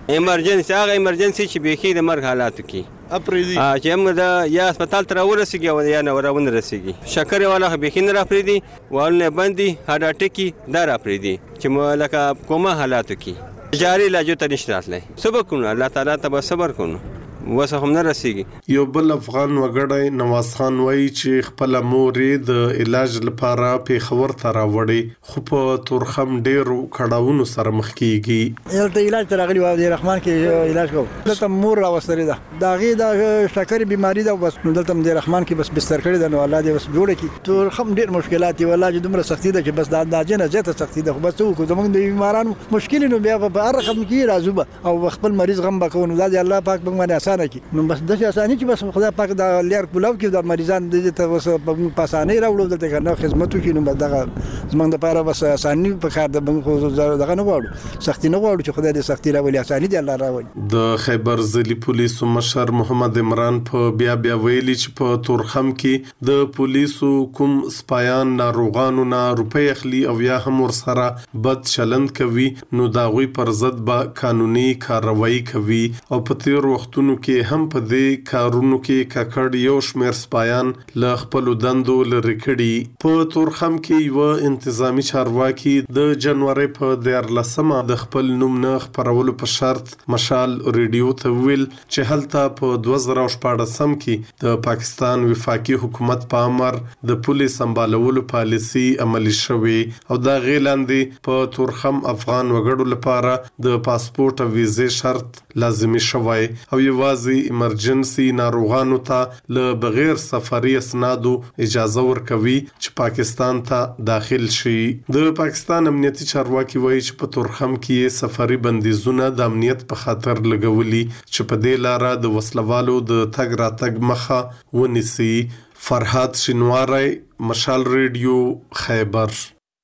ایمرجنسي هغه ایمرجنسي چې بيخي د مرګ حالاتو کې اپریدي چې موږ د یا هسپتال ته ورسېږي او یا نه ورونه رسېږي شکر والا بيخي نه راپریدي والونه باندې هډ اټکی دا راپریدي چې مو لکه کومه حالاتو کې جاري علاج ته نشته راتلی صبر کوو الله تعالی ته صبر کوو وسه هم نه رسیږي یو بل افغان وګړی نواز خان وایي چې خپل مورې د علاج لپاره پیښور ته راوړي خو په تورخم ډېرو کړاوونو سره مخ کیږي یلته علاج ته راغلی و د رحمان کې علاج کوو دلته مور راوستلې ده دا غي د شکرې بیماری ده بس دلته د رحمان کې بس بستر کړی ده نو الله دې بس جوړ کړي تورخم ډېر مشکلات دي والله چې دومره سختي ده چې بس د اندازې نه زیاته سختي ده بس کو زمونږ د بیمارانو مشکل نو بیا په هر رقم کې راځو او خپل مریض غم بکو نو دا الله پاک باندې نو بس د اساني چې بس خدای پاک د لیر کولاو کې د مریضان د ته وس په اساني راوړو دلته کنه خدمتو کې نو دغه زمونږ د پاره بس اساني په کار د بنخو دغه نه غواړو سختي نه غواړو چې خدای دې سختي راولي اساني دې الله راولي د خیبر ضلعي پولیسو مشر محمد عمران په بیا بیا ویلي چې په تورخم کې د پولیسو کوم سپایان ناروغانو نه روپۍ اخلي او یا هم ورسره بد چلند کوي نو دا غوي پر ضد به قانوني کاروایی کوي او په تیر وختونو کې هم په دې کارونو کې ککړ یو شمېر سپایان له خپل دندو لري کړي په تورخم کې یو انتظامی چارواکي د جنوري په دیارلسمه د خپل نوم نه خبرولو په شرط مشال ریډیو ته ویل چې هلته په دوه زره شپاړسم کې د پاکستان وفاقي حکومت په امر د پولیس سمبالولو پالیسي عملي شوې او دا غیلاندې په تورخم افغان وګړو لپاره د پاسپورت او ویزې شرط لازمي شوی او یوازې ایمرجنسي ناروغانو ته له بغیر سفري اسنادو اجازه ورکوي چې پاکستان ته داخل شي د پاکستان امنیتي چارواکي وایي چې په تورخم کې سفري بندیزونه د امنیت په خاطر لګولي چې په دې لاره د وسلوالو د تګ راتګ مخه ونیسي فرحات شینواری مشال ریډیو خیبر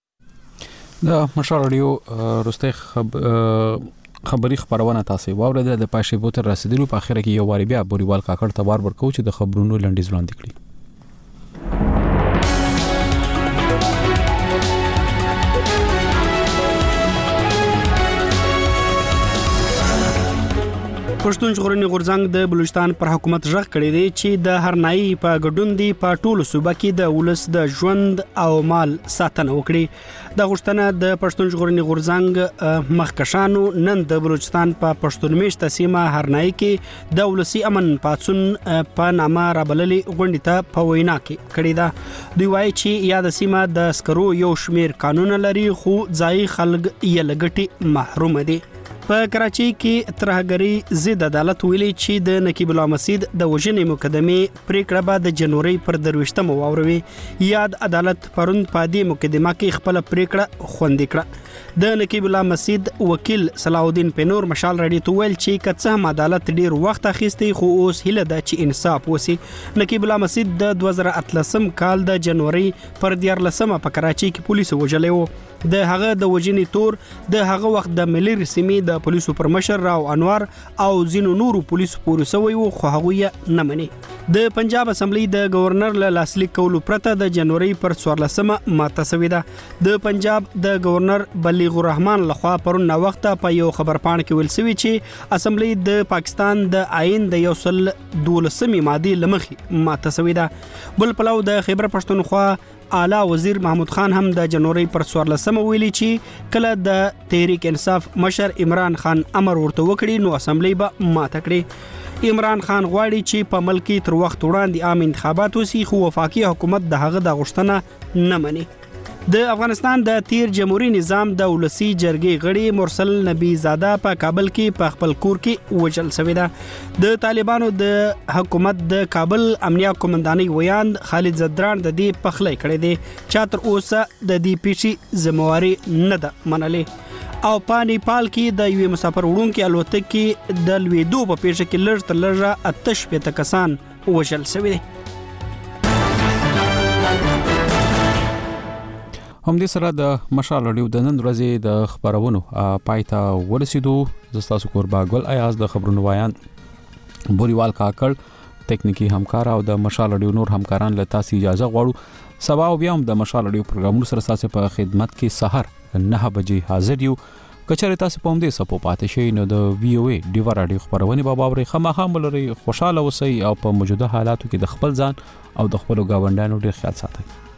د مشال ریډیو رسته خب خبري خبرونه تاسو واورید د پاشي بوتر رسیدلو په اخر کې یو واری بیا بوريوال کاکړ تبار ورکو چې د خبرونو لنډیز وړاندې کړي پښتون ژغورنې غورځنګ د بلوچستان پر حکومت ژغ کړی دی چې د هرنايي په ګډون دی په ټولو صوبه کې د ولس د ژوند او مال ساتنه وکړي د غوښتنه د پښتون ژغورنې غورځنګ مخکشانو نن د بلوچستان په پښتون میشته سیمه هرنايي کې د ولسی امن پاتون په نامه رابللې غونډه ته په وینا کې کړی دا دوی وایي چې یا د سیمه د سکرو یو شمیر قانون لري خو ځای خلک یې لګټي محروم دي په کراچۍ کې ترهګری ضد عدالت ویلي چې د نقیب الله مسجد د وژنې مقدمه پریکړه به د جنوري پر درويشتمه واوروي یاد عدالت پروند پادي مقدمه کې خپل پریکړه خوندې کړه د نقیب الله مسجد وکیل صلاح الدین پنور مشال رډي تویل چې کڅه هم عدالت ډیر وخت اخیستي خو اوس هله د چې انصاف وسی نقیب الله مسجد د دوه زره اتلسم کال د جنوري پر دیارلسمه په کراچۍ کې پولیس وژلې د هغه د وژنې تور د هغه وخت د ملي رسمي د پولیسو پر مشر راو انوار او زینو نورو پولیسو پورې سوی وو خو هغه یې نه مني د پنجاب اسمبلی د گورنر له لاسلیک کولو پرته د جنوري پر څوارلسمه ماته شوې ده د پنجاب د گورنر بلیغ الرحمن لخوا پرون نا وخت په یو خبر پاڼه کې ویل شوی چې اسمبلی د پاکستان د آئین د یو سل دولسمې ماده لمخې ماته شوې ده بل پلو د خیبر پښتونخوا اعلی وزیر محمود خان هم د جنوري پر څوارلسمه ویلي چې کله د تحریک انصاف مشر عمران خان امر ورته وکړي نو اسمبلی به ماته کړي عمران خان غواړي چې په ملک تر وخت وړاندې عام انتخابات وسی خو وفاقي حکومت د هغه د غوښتنه نه مني د افغانستان د تیر جمهوریت نظام د ولسی جرګې غړي مرسل نبی زاده په کابل کې په خپل کور کې وژل شوی ده د طالبانو د حکومت د کابل امنیه قومندانۍ ویاند خالد زدران د دې پخلی کړی دی چاتر اوسه د دې پیښې ذمہواری نه ده منلې او په نیپال کې د یو مسافر وړونکو الوتکې د لویدو په پیښه کې لږ تر لږه اتش پته کسان وژل شوی دي هم دې سره د مشال رادیو د نن ورځې د خبرونو پایته ورسېدو زستاسو قربا ګل ایاز د خبرونو وایان بوريوال کاکړ تکنیکی همکار او د مشال رادیو نور همکاران له تاسو اجازه غواړو سبا بیا هم د مشال رادیو پروګرامونو سره تاسو په خدمت کې سحر نه بجې حاضر یو کچره تاسو په همدې سپو پاتې شئ نو د وی او ای ډیوا رادیو خبرونه به باوري خامخا ملري خوشاله اوسئ او په موجوده حالاتو کې د خپل ځان او د خپل گاونډانو ډیر خیال ساتئ.